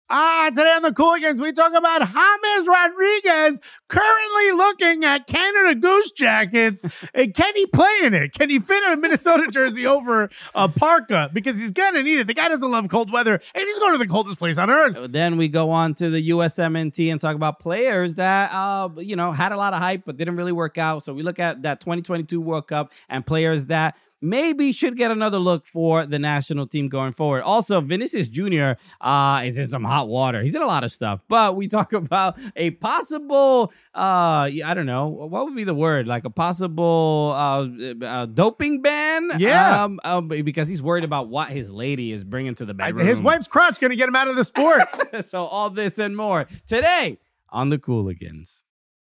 Today on the Cooligans, we talk about James Rodriguez currently looking at Canada Goose Jackets. And can he play in it? Can he fit a Minnesota jersey over a parka? Because he's going to need it. The guy doesn't love cold weather, and he's going to the coldest place on earth. Then we go on to the USMNT and talk about players that, had a lot of hype, but didn't really work out. So we look at that 2022 World Cup and players that maybe should get another look for the national team going forward. Also, Vinicius Jr. Is in some hot water. He's in a lot of stuff. But we talk about a possible, I don't know, what would be the word? Like a possible doping ban? Yeah. Because he's worried about what his lady is bringing to the bedroom. His wife's crotch going to get him out of the sport. So all this and more today on the Cooligans.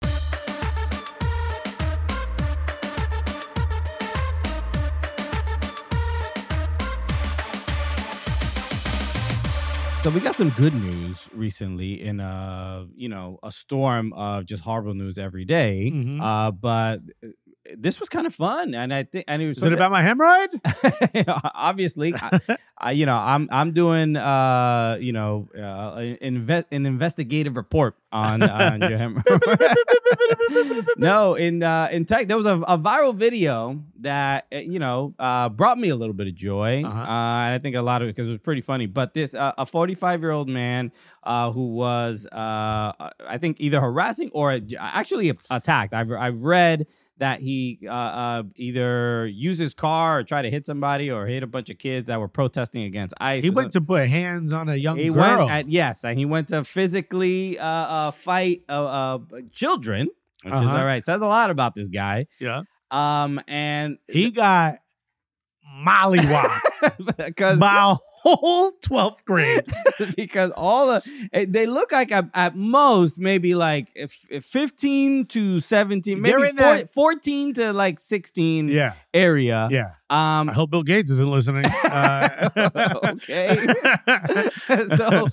So we got some good news recently in a storm of just horrible news every day. Mm-hmm. But this was kind of fun, and I think, and it was. Is it about my hemorrhoid? Obviously, I'm doing an investigative report on your hemorrhoid. No, in tech, there was a viral video that brought me a little bit of joy, and I think a lot of it because it was pretty funny. But this a 45-year-old man who was I think either harassing or actually attacked. I've read that he either used his car or tried to hit somebody or hit a bunch of kids that were protesting against ICE. He went to put hands on a young girl. And he went to physically fight children, which is all right. Says a lot about this guy. Yeah. And he got mollywopped because my whole 12th grade. Because they look like at most maybe like 15 to 17, maybe 14 to like 16 area. Yeah. I hope Bill Gates isn't listening. Okay. So,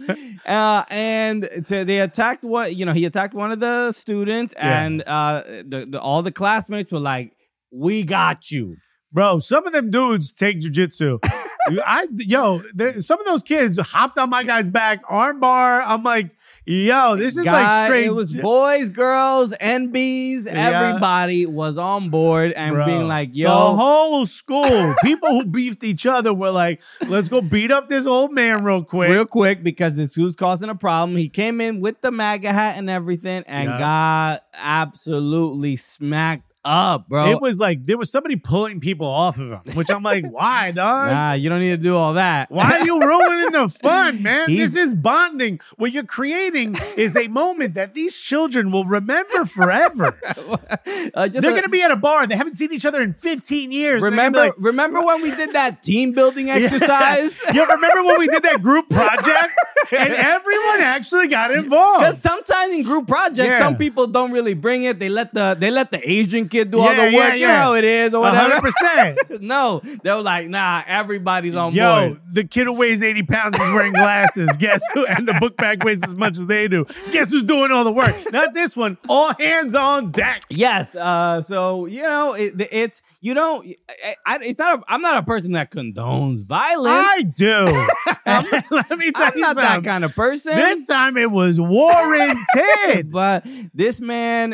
they attacked he attacked one of the students, and all the classmates were like, "We got you." Bro, some of them dudes take jujitsu. Some of those kids hopped on my guy's back, armbar. I'm like, this is like straight. It was boys, girls, NBs. Everybody was on board and being like, the whole school, people who beefed each other were like, let's go beat up this old man real quick. Because it's who's causing a problem. He came in with the MAGA hat and everything and got absolutely smacked up, bro. It was like there was somebody pulling people off of him, which I'm like, why, dog? Nah, you don't need to do all that. Why are you ruining the fun, man? This is bonding. What you're creating is a moment that these children will remember forever. They're going to be at a bar. They haven't seen each other in 15 years. Remember when we did that team building exercise? Remember when we did that group project? And everyone actually got involved. Because sometimes in group projects, some people don't really bring it. They let the Asian kid do all the work. You know how it is or whatever. 100%. No, they were like, nah, everybody's on board. The kid who weighs 80 pounds is wearing glasses. Guess who? And the book bag weighs as much as they do. Guess who's doing all the work? Not this one. All hands on deck. Yes. So it's I'm not a person that condones violence. I do. Let me tell you something. I'm not that kind of person. This time it was warranted. But this man,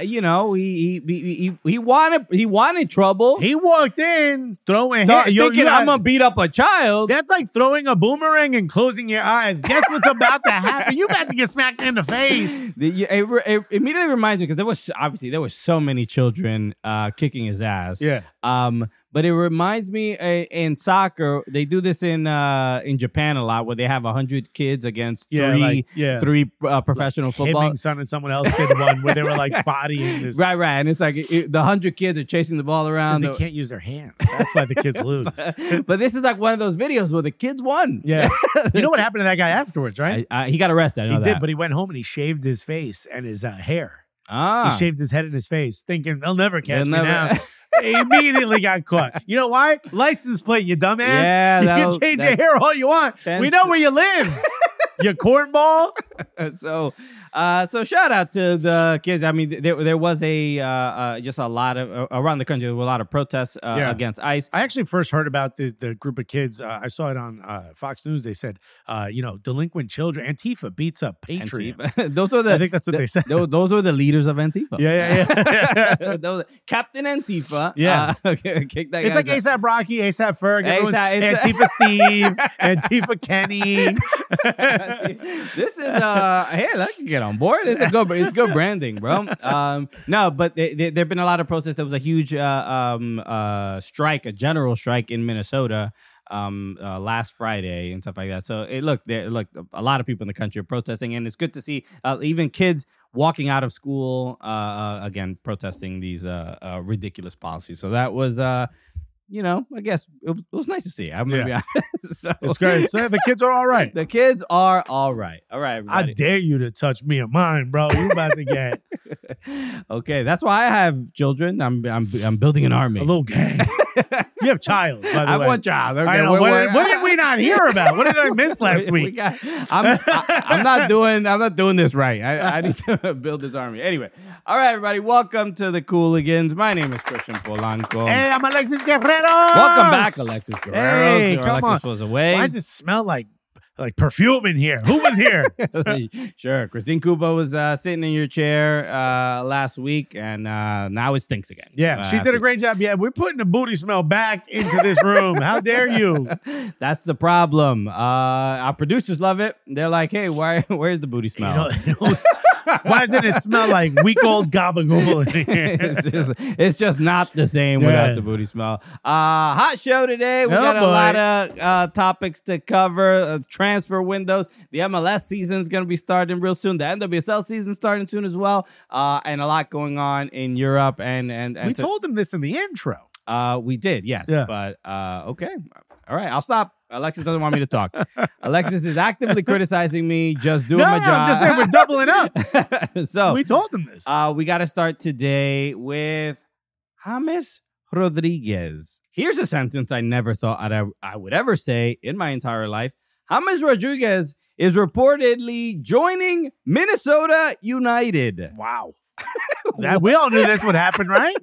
he wanted trouble. He walked in throwing thinking I'm gonna beat up a child. That's like throwing a boomerang and closing your eyes. Guess what's about to happen? You about to get smacked in the face. It immediately reminds me because there were so many children kicking his ass. Yeah. But it reminds me in soccer, they do this in Japan a lot, where they have 100 kids against three professional football. Him and someone else did one where they were like bodying this. Right, and it's like the 100 kids are chasing the ball around. They can't use their hands. That's why the kids lose. But this is like one of those videos where the kids won. Yeah. You know what happened to that guy afterwards, right? He got arrested. He did, but he went home and he shaved his face and his hair. He shaved his head and his face, thinking they'll never catch me now. He immediately got caught. You know why? License plate, you dumbass. Yeah, you can change your hair all you want. We know where you live. You cornball. So shout out to the kids. I mean, there was just a lot of around the country. There were a lot of protests against ICE. I actually first heard about the group of kids. I saw it on Fox News. They said, delinquent children. Antifa beats up Patriot. Those are I think that's what they said. Those were the leaders of Antifa. Yeah. Those, Captain Antifa. Yeah. Kick that it's like ASAP Rocky, ASAP Ferg, Antifa Steve, Antifa Kenny. This is hey, I can get on board. It's good branding, bro. No, but there've been a lot of protests. There was a huge strike, a general strike in Minnesota last Friday and stuff like that. So a lot of people in the country are protesting, and it's good to see even kids walking out of school again protesting these ridiculous policies. So that was I guess it was nice to see. I'm gonna be honest. So, it's great. So the kids are all right. The kids are all right. All right, everybody. I dare you to touch me or mine, bro. You about to get okay. That's why I have children. I'm building an army. A little gang. You have child, by the way. I have one child. Okay, I know. What did we not hear about? What did I miss last week? I'm not doing this right. I need to build this army. Anyway, all right, everybody. Welcome to the Cooligans. My name is Christian Polanco. Hey, I'm Alexis Guerrero. Welcome back, Alexis Guerrero. Hey, come Alexis on. was away. Why does it smell like perfume in here? Who was here? Sure. Christine Cuba was sitting in your chair last week, and now it stinks again. Yeah, she did a great job. Yeah, we're putting the booty smell back into this room. How dare you? That's the problem. Our producers love it. They're like, hey, where's the booty smell? Why doesn't it smell like week-old gabagool in here? It's just not the same without the booty smell. Hot show today. We got a lot of topics to cover. Transfer windows. The MLS season is going to be starting real soon. The NWSL season starting soon as well. And a lot going on in Europe. And we told them this in the intro. We did, yes. Yeah. But okay. All right, I'll stop. Alexis doesn't want me to talk. Alexis is actively criticizing me, just doing my job. I'm just saying we're doubling up. So we told them this. We got to start today with James Rodriguez. Here's a sentence I never thought I would ever say in my entire life. James Rodriguez is reportedly joining Minnesota United. Wow. We all knew this would happen, right?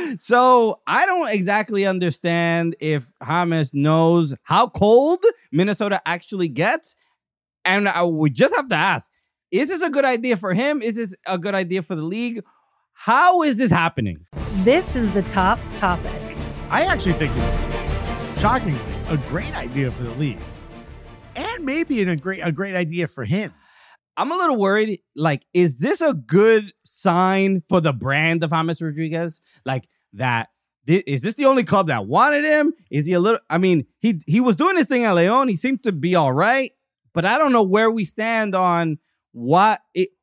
So I don't exactly understand if James knows how cold Minnesota actually gets. And we just have to ask, is this a good idea for him? Is this a good idea for the league? How is this happening? This is the top topic. I actually think it's shockingly a great idea for the league. And maybe a great idea for him. I'm a little worried. Like, is this a good sign for the brand of James Rodriguez? Like that, is this the only club that wanted him? Is he a little? I mean, he was doing his thing at León. He seemed to be all right, but I don't know where we stand on what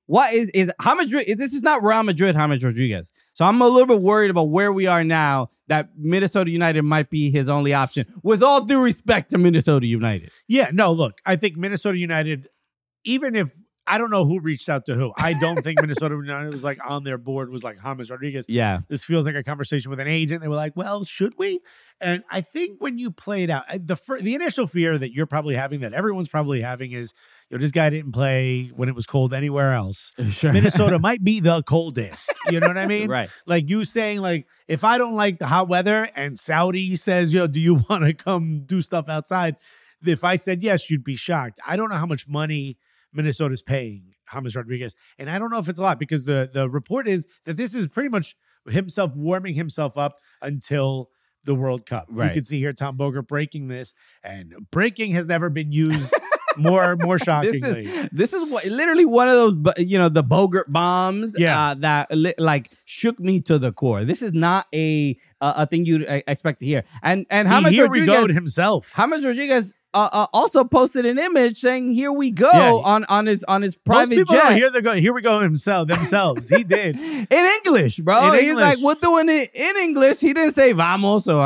is James. This is not Real Madrid James Rodriguez. So I'm a little bit worried about where we are now. That Minnesota United might be his only option. With all due respect to Minnesota United. Yeah, no, look, I think Minnesota United, even if I don't know who reached out to who. I don't think Minnesota United was like on their board was like James Rodriguez. Yeah. This feels like a conversation with an agent. They were like, well, should we? And I think when you play it out, the initial fear that you're probably having, that everyone's probably having is, this guy didn't play when it was cold anywhere else. Sure. Minnesota might be the coldest. You know what I mean? Right. Like you saying, like, if I don't like the hot weather and Saudi says, do you want to come do stuff outside? If I said yes, you'd be shocked. I don't know how much money Minnesota's paying James Rodriguez. And I don't know if it's a lot because the report is that this is pretty much himself warming himself up until the World Cup. Right. You can see here Tom Bogert breaking this, and breaking has never been used more shockingly. This is literally one of those, the Bogert bombs that shook me to the core. This is not a thing you'd expect to hear. And James Rodriguez himself. James Rodriguez also posted an image saying "Here we go" on his private Most people jet. Here we go themselves. He did in English, bro. He's like, we're doing it in English. He didn't say "vamos" or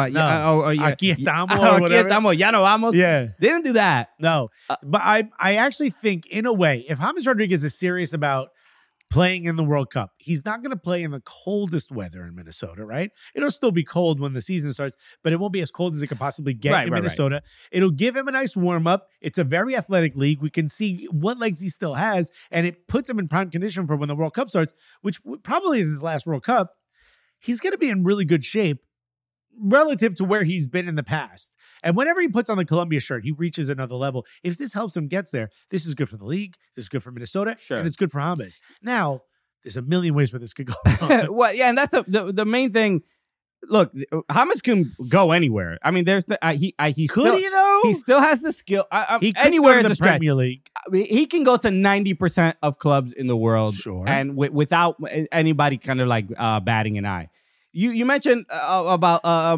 aquí estamos or whatever. Aquí estamos, ya no vamos. Yeah, they didn't do that. No, but I actually think in a way, if James Rodriguez is serious about playing in the World Cup. He's not going to play in the coldest weather in Minnesota, right? It'll still be cold when the season starts, but it won't be as cold as it could possibly get in Minnesota. It'll give him a nice warm-up. It's a very athletic league. We can see what legs he still has, and it puts him in prime condition for when the World Cup starts, which probably is his last World Cup. He's going to be in really good shape relative to where he's been in the past. And whenever he puts on the Colombia shirt, he reaches another level. If this helps him get there, this is good for the league. This is good for Minnesota. Sure. And it's good for James. Now, there's a million ways where this could go wrong. Well, yeah, and that's the main thing. Look, James can go anywhere. I mean, there's he Could he though? He still has the skill. He could anywhere go is to a the stretch. Premier League. I mean, he can go to 90% of clubs in the world, Sure. and without anybody kind of like batting an eye. You mentioned about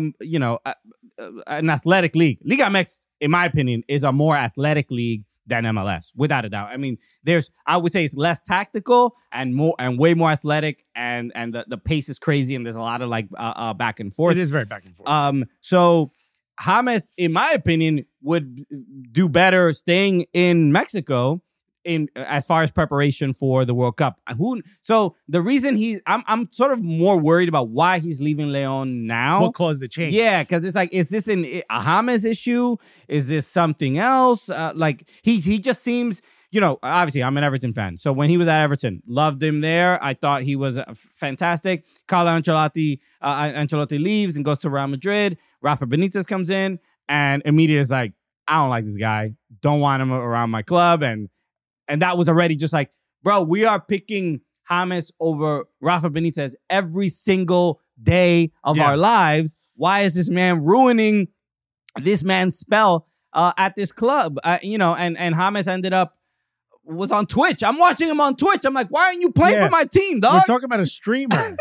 an athletic league. Liga MX, in my opinion, is a more athletic league than MLS, without a doubt. I mean, I would say it's less tactical and way more athletic, and the pace is crazy, and there's a lot of like back and forth. It is very back and forth. So James, in my opinion, would do better staying in Mexico as far as preparation for the World Cup. So the reason I'm sort of more worried about why he's leaving Leon now. What caused the change? Yeah, because it's like, is this a James issue? Is this something else? Like he just seems, obviously I'm an Everton fan. So when he was at Everton, loved him there. I thought he was fantastic. Carlo Ancelotti leaves and goes to Real Madrid. Rafa Benitez comes in and immediately is like, I don't like this guy. Don't want him around my club. And that was already just like, bro, we are picking James over Rafa Benitez every single day of our lives. Why is this man ruining this man's spell at this club? And James ended up was on Twitch. I'm watching him on Twitch. I'm like, why aren't you playing for my team, dog? We're talking about a streamer,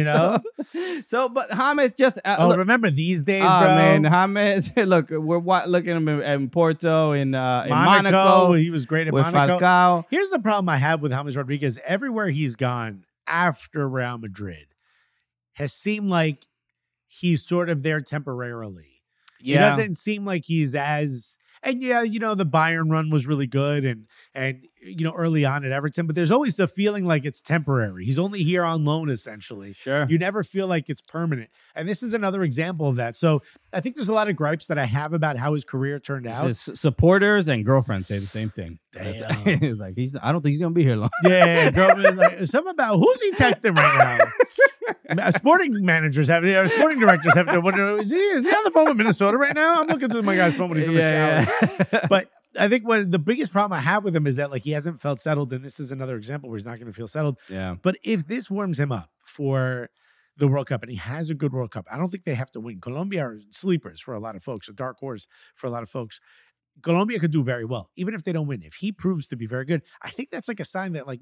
But James just... remember these days, oh, bro? man, James, look, we're looking at him in Porto, in Monaco. He was great at with Monaco. Falcao. Here's the problem I have with James Rodriguez. Everywhere he's gone after Real Madrid has seemed like he's sort of there temporarily. Yeah. It doesn't seem like he's as... And the Bayern run was really good and early on at Everton, but there's always the feeling like it's temporary. He's only here on loan, essentially. Sure. You never feel like it's permanent. And this is another example of that. So I think there's a lot of gripes that I have about how his career turned out. His supporters and girlfriends say the same thing. Damn. It's like, I don't think he's going to be here long. Yeah, girlfriend is like, something about who's he texting right now? Sporting directors have to wonder, is he on the phone with Minnesota right now? I'm looking through my guy's phone when he's in the shower. But I think the biggest problem I have with him is that like he hasn't felt settled, and this is another example where he's not going to feel settled. Yeah. But if this warms him up for the World Cup and he has a good World Cup, I don't think they have to win. Colombia are sleepers for a lot of folks, a dark horse for a lot of folks. Colombia could do very well, even if they don't win. If he proves to be very good, I think that's like a sign that like,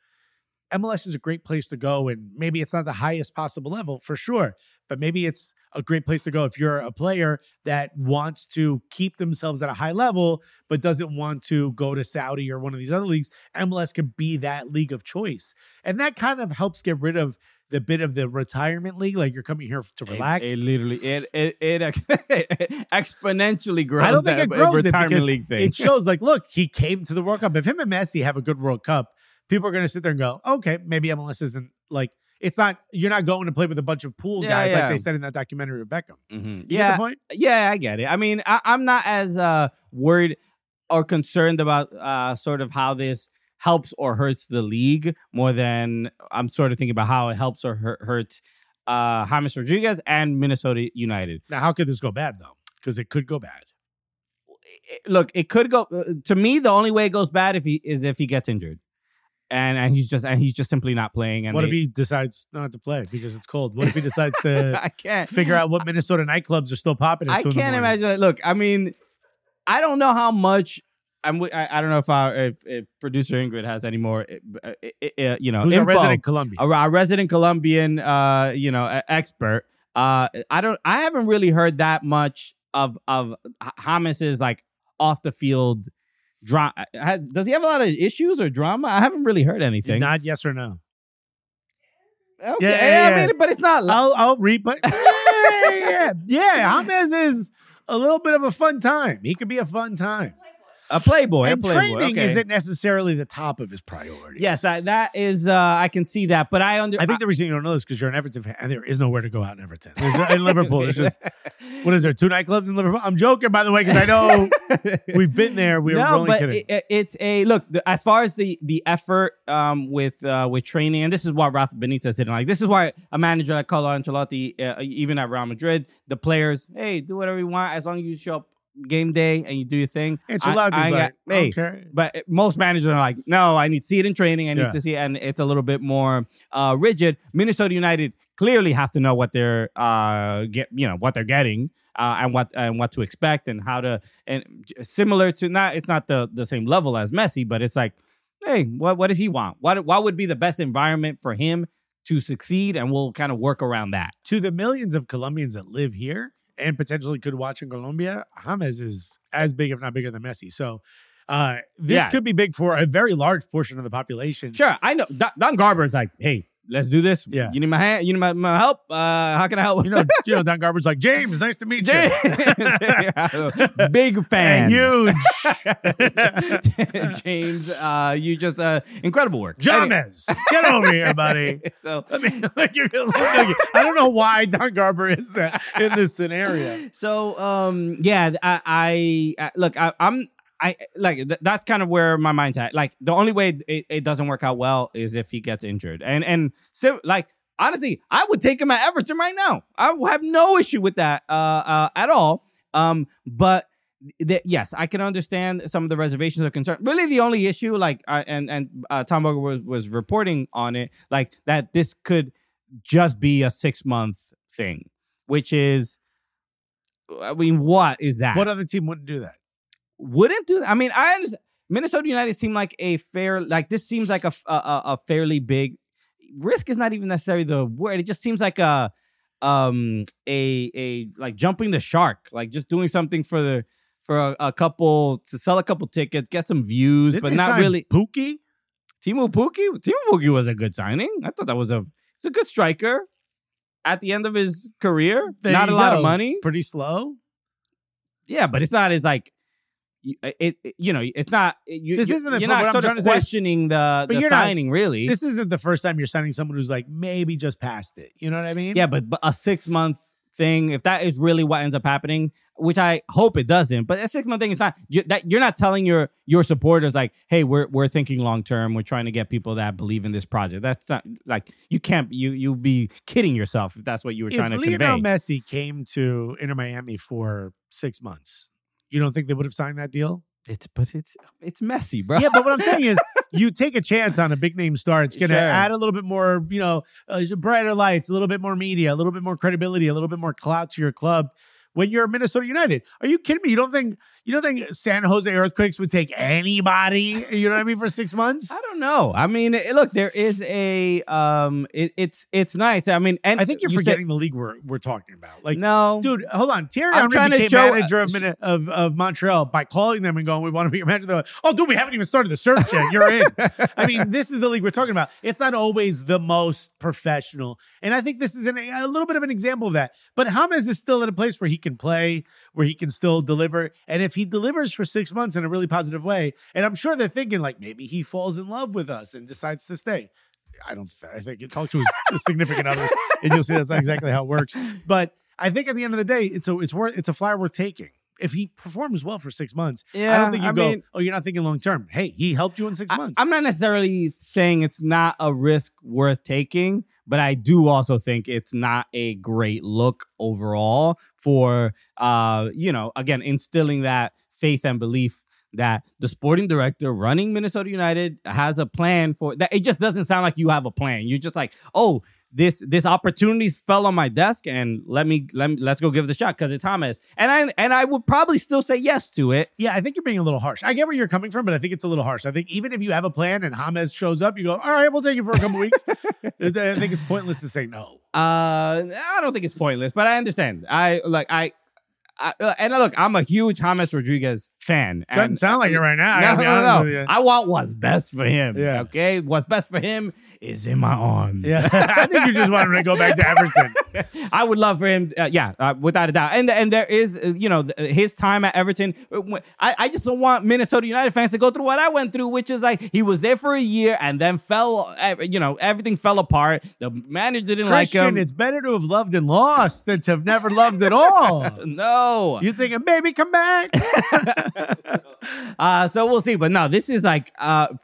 MLS is a great place to go, and maybe it's not the highest possible level for sure, but maybe it's a great place to go if you're a player that wants to keep themselves at a high level, but doesn't want to go to Saudi or one of these other leagues. MLS could be that league of choice. And that kind of helps get rid of the bit of the retirement league. Like you're coming here to relax. It literally, it exponentially grows. I don't think it grows retirement league thing. It shows like, look, he came to the World Cup. If him and Messi have a good World Cup, people are going to sit there and go, okay, maybe MLS isn't like, it's not, you're not going to play with a bunch of pool guys like they said in that documentary with Beckham. Mm-hmm. You get the point? Yeah, I get it. I mean, I'm not as worried or concerned about sort of how this helps or hurts the league more than I'm sort of thinking about how it helps or hurts James Rodriguez and Minnesota United. Now, how could this go bad though? Because it could go bad. Look, it could go. To me, the only way it goes bad if he gets injured. And he's just simply not playing. And what if he decides not to play because it's cold? What if he decides to I can't figure out what Minnesota nightclubs are still popping at 2 I can't imagine that. Look, I mean, I don't know how much. I don't know if producer Ingrid has any more, Who's info. a resident Colombian? A resident Colombian, expert. I haven't really heard that much of James's like off the field drama. Does he have a lot of issues or drama? I haven't really heard anything. Not yes or no. Okay, yeah. I mean, but it's not. I'll read, but yeah. James is a little bit of a fun time. He could be a fun time. A playboy. And a playboy. training okay. isn't necessarily the top of his priorities. Yes, that is. I can see that, but I think the reason you don't know this is because you're an Everton fan, and there is nowhere to go out in Everton. In Liverpool, there's just what is there? 2 nightclubs in Liverpool. I'm joking, by the way, because I know we've been there. We're only kidding. It's a look as far as the effort with training, and this is what Rafa Benitez didn't like. This is why a manager like Carlo Ancelotti, even at Real Madrid, the players, hey, do whatever you want as long as you show up game day and you do your thing. Ancelotti's like, okay. But most managers are like, no, I need to see it in training. I need to see it, and it's a little bit more rigid. Minnesota United clearly have to know what they're what they're getting and what to expect and how to, and similar to it's not the same level as Messi, but it's like, hey, what does he want? What would be the best environment for him to succeed, and we'll kind of work around that. To the millions of Colombians that live here and potentially could watch in Colombia, James is as big, if not bigger than Messi. So this could be big for a very large portion of the population. Sure, I know. Don Garber is like, hey, let's do this. Yeah. You need my hand? You need my help? How can I help? You know, Don Garber's like, James, nice to meet you. Big fan. Huge. James, you just incredible work. James, get over here, buddy. So I don't know why Don Garber is that in this scenario. So I look, I'm that's kind of where my mind's at. Like the only way it doesn't work out well is if he gets injured. And so like honestly, I would take him at Everton right now. I have no issue with that at all. But yes, I can understand some of the reservations or concerns. Really, the only issue, like Tom Bogle was reporting on it, like that this could just be a 6-month thing, which is, I mean, what is that? What other team wouldn't do that? Wouldn't do that. I mean, I understand. Minnesota United seem like this seems like a fairly big risk. Is not even necessarily the word. It just seems like a like jumping the shark, like just doing something for a couple to sell a couple tickets, get some views, but not really. Pukki? Teemu Pukki was a good signing. I thought that was a good striker at the end of his career. Not a lot of money. Pretty slow. Yeah, but it's not as like. It's not. You're not sort of questioning the signing, really. This isn't the first time you're signing someone who's like maybe just past it. You know what I mean? Yeah, but a 6-month thing, if that is really what ends up happening, which I hope it doesn't, but a 6-month thing is not. You're not telling your supporters like, hey, we're thinking long term. We're trying to get people that believe in this project. That's not like you can't. You'll be kidding yourself if that's what you were trying to convey. If Lionel Messi came to Inter Miami for 6 months. You don't think they would have signed that deal? It's messy, bro. Yeah, but what I'm saying is, you take a chance on a big name star. It's going to add a little bit more, brighter lights, a little bit more media, a little bit more credibility, a little bit more clout to your club. When you're Minnesota United, are you kidding me? You don't think San Jose Earthquakes would take anybody? You know what I mean, for 6 months? I don't know. I mean, look, there is a it's nice. I mean, and I think you're forgetting the league we're talking about. Like, no, dude, hold on. Thierry Henry became manager of Montreal by calling them and going, "We want to be your manager." They're like, "Oh, dude, we haven't even started the search yet. You're in." I mean, this is the league we're talking about. It's not always the most professional, and I think this is a little bit of an example of that. But James is still at a place where he can play, where he can still deliver. And if he delivers for 6 months in a really positive way, and I'm sure they're thinking like maybe he falls in love with us and decides to stay. I think you talk to his significant others and you'll see that's not exactly how it works. But I think at the end of the day, it's a flyer worth taking. If he performs well for 6 months, I don't think you're not thinking long term. Hey, he helped you in 6 months. I'm not necessarily saying it's not a risk worth taking, but I do also think it's not a great look overall for, again, instilling that faith and belief that the sporting director running Minnesota United has a plan for that. It just doesn't sound like you have a plan. You're just like, oh, this opportunity fell on my desk and let's go give it a shot because it's James. And I would probably still say yes to it. Yeah, I think you're being a little harsh. I get where you're coming from, but I think it's a little harsh. I think even if you have a plan and James shows up, you go, all right, we'll take it for a couple weeks. I think it's pointless to say no. I don't think it's pointless, but I understand. I'm a huge James Rodriguez fan. Doesn't sound like it right now. I No, gotta be honest with you. I want what's best for him. Yeah. Okay. What's best for him is in my arms. Yeah, I think you just want him to go back to Everton. I would love for him. Without a doubt. And there is, his time at Everton. I just don't want Minnesota United fans to go through what I went through, which is like he was there for a year and then everything fell apart. The manager didn't like him. It's better to have loved and lost than to have never loved at all. No. You thinking, baby, come back? So we'll see. But no, this is like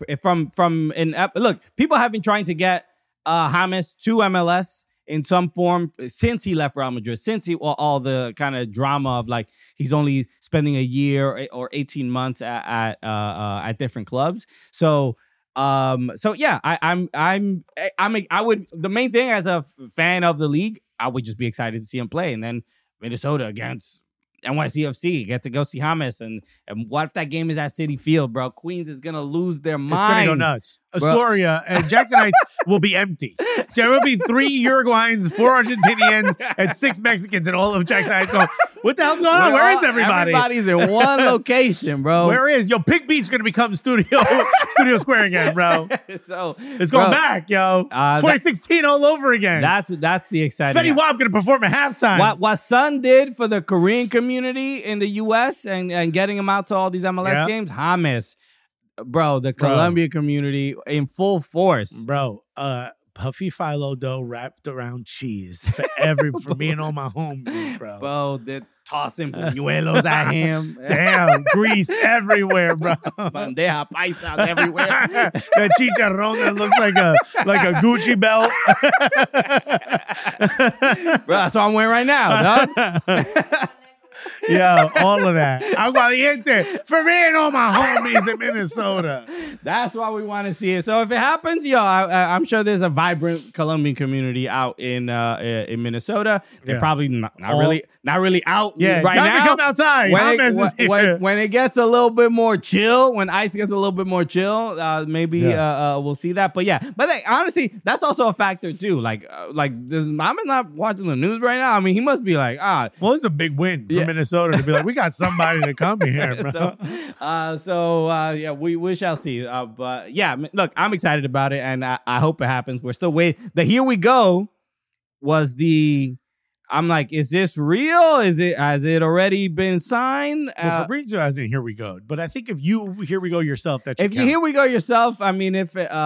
look, people have been trying to get James to MLS in some form since he left Real Madrid, since all the kind of drama of like he's only spending a year or 18 months at different clubs. So yeah, I would, the main thing as a fan of the league, I would just be excited to see him play. And then Minnesota against NYCFC, get to go see James. And what if that game is at Citi Field, bro? Queens is going to lose their mind. It's going to go nuts. Astoria and Jackson Heights will be empty. There will be 3 Uruguayans, 4 Argentinians, and 6 Mexicans in all of Jackson Heights going, what the hell's going on? Where is everybody? Everybody's in one location, bro. Where is? Pig Beach is going to become Studio Square again, bro. So it's going back, yo. 2016 all over again. That's the exciting. Fetty Wap going to perform at halftime. What Son did for the Korean community in the U.S. and getting them out to all these MLS games, James, bro, the Colombia community in full force. Bro, puffy phyllo dough wrapped around cheese for me and all my homies, bro. Bro, they're tossing buñuelos at him. Damn, grease everywhere, bro. Bandeja paisas everywhere. That chicharrón that looks like a Gucci belt. Bro, that's what I'm wearing right now, dog. Yo, all of that. Aguardiente for me and all my homies in Minnesota. That's why we want to see it. So if it happens, I'm sure there's a vibrant Colombian community out in Minnesota. They're probably not really out right now. Come outside. When it gets a little bit more chill, when ice gets a little bit more chill, maybe we'll see that. But yeah, honestly, that's also a factor too. Like Mama's not watching the news right now. I mean, he must be like, well, it's a big win for Minnesota to be like, we got somebody to come here, bro. So we shall see. But yeah, look, I'm excited about it, and I hope it happens. We're still waiting. The Here We Go was I'm like, is this real? Has it already been signed? Well, Fabrizio hasn't Here We Go, but I think if you Here We Go yourself, that if you Here We Go yourself, I mean,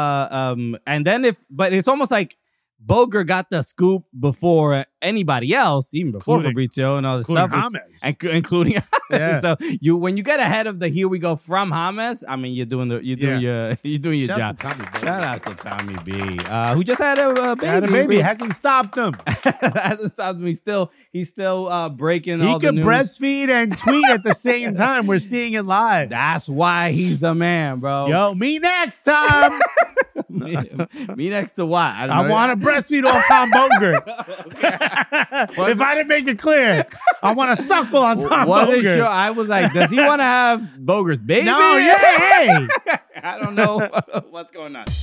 but it's almost like Boger got the scoop before anybody else, even before Fabrizio and all this stuff, including James. So when you get ahead of the Here We Go from James, I mean, you're doing your job. Shout out to Tommy B, who just had a baby. Hasn't stopped him. Hasn't stopped him. He's still breaking. He can breastfeed and tweet at the same time. We're seeing it live. That's why he's the man, bro. Yo, me next, Tom. me next to what? I want to breastfeed off Tom Boger. If I didn't make it clear, I want to suckle on Tom Boger. Sure. I was like, does he want to have Boger's baby? No, hey. I don't know what's going on.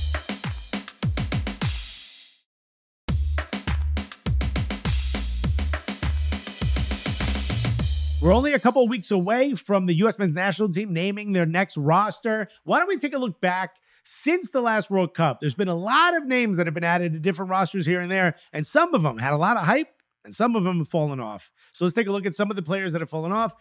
We're only a couple of weeks away from the U.S. men's national team naming their next roster. Why don't we take a look back? Since the last World Cup, there's been a lot of names that have been added to different rosters here and there, and some of them had a lot of hype, and some of them have fallen off. So let's take a look at some of the players that have fallen off.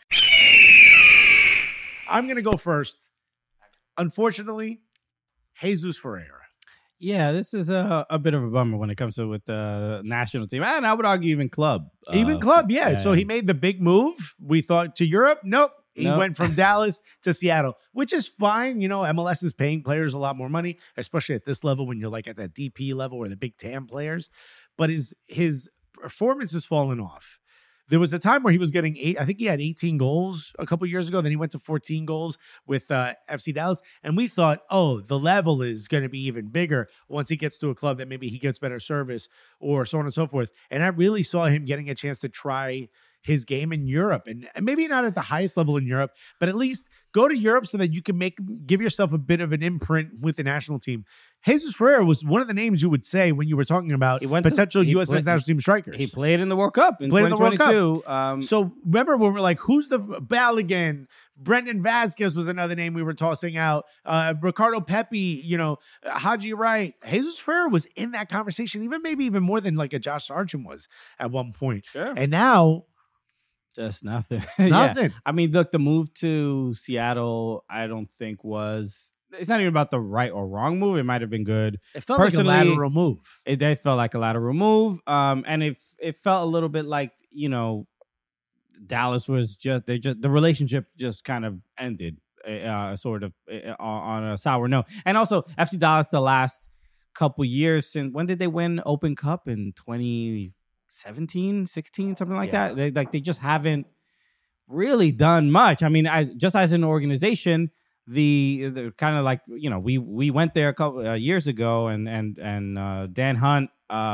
I'm going to go first. Unfortunately, Jesus Ferreira. Yeah, this is a bit of a bummer when it comes to with the national team. And I would argue even club. Yeah. So he made the big move. We thought to Europe. Nope. He went from Dallas to Seattle, which is fine. You know, MLS is paying players a lot more money, especially at this level when you're like at that DP level or the Big TAM players. But his performance has fallen off. There was a time where he was getting I think he had 18 goals a couple years ago. Then he went to 14 goals with FC Dallas. And we thought, the level is going to be even bigger once he gets to a club that maybe he gets better service or so on and so forth. And I really saw him getting a chance to try his game in Europe, and maybe not at the highest level in Europe, but at least go to Europe so that you can give yourself a bit of an imprint with the national team. Jesus Ferreira was one of the names you would say when you were talking about potential U.S. men's national team strikers. He played in the World Cup in 2022. So remember when we're like, who's the Balogun? Brendan Vasquez was another name we were tossing out. Ricardo Pepi, Haji Wright. Jesus Ferreira was in that conversation, maybe even more than like a Josh Sargent was at one point. Sure. And now, just nothing. Nothing. Yeah. I mean, look, the move to Seattle, I don't think was. It's not even about the right or wrong move. It might have been good. It felt like a lateral move. It felt like a lateral move. And it felt a little bit like, Dallas was the relationship just kind of ended sort of on a sour note. And also FC Dallas the last couple years since, when did they win Open Cup? In 2017, 16, something like that. They just haven't really done much. I mean, just as an organization, the kind of like, we went there a couple years ago, and Dan Hunt,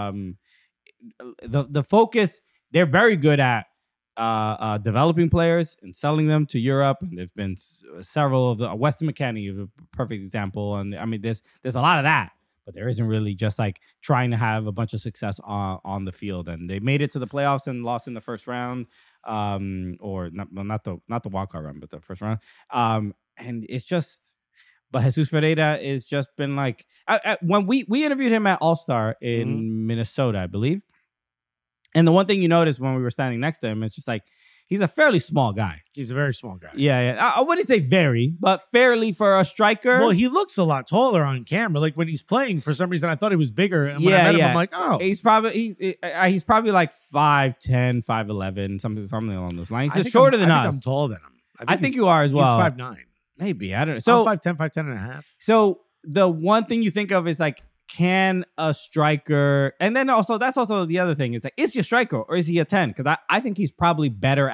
the focus, they're very good at developing players and selling them to Europe. And there've been several of the Weston McKennie, a perfect example. And I mean, there's a lot of that, but there isn't really just like trying to have a bunch of success on the field. And they made it to the playoffs and lost in the first round, or not the wild card round, but the first round. And it's just, but Jesus Ferreira is just been like, when we interviewed him at All-Star in Minnesota, I believe. And the one thing you noticed when we were standing next to him, it's just like, he's a fairly small guy. He's a very small guy. Yeah. I wouldn't say very, but fairly for a striker. Well, he looks a lot taller on camera. Like when he's playing, for some reason, I thought he was bigger. And when I met him, I'm like, oh. He's probably like 5'10", 5'11", something along those lines. He's shorter than us. I think I'm taller than him. I think you are as well. He's 5'9". Maybe. I don't know. So I'm 5'10", and a half. So the one thing you think of is like, can a striker, and then also that's also the other thing. It's like, is he a striker or is he a 10? Because I think he's probably better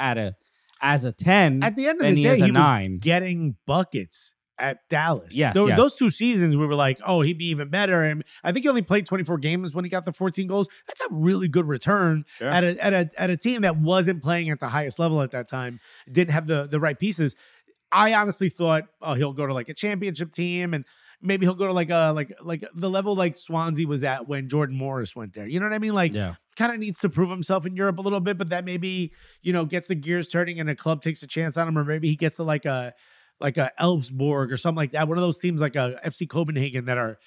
as a 10. At the end of the day, he was getting buckets at Dallas. Yes, those 2 seasons, we were like, oh, he'd be even better. And I think he only played 24 games when he got the 14 goals. That's a really good return at a team that wasn't playing at the highest level at that time, didn't have the right pieces. I honestly thought, oh, he'll go to like a championship team, and maybe he'll go to like the level like Swansea was at when Jordan Morris went there. You know what I mean? Like, kind of needs to prove himself in Europe a little bit, but that maybe, gets the gears turning and a club takes a chance on him, or maybe he gets to like a Elfsborg or something like that. One of those teams like a FC Copenhagen that are,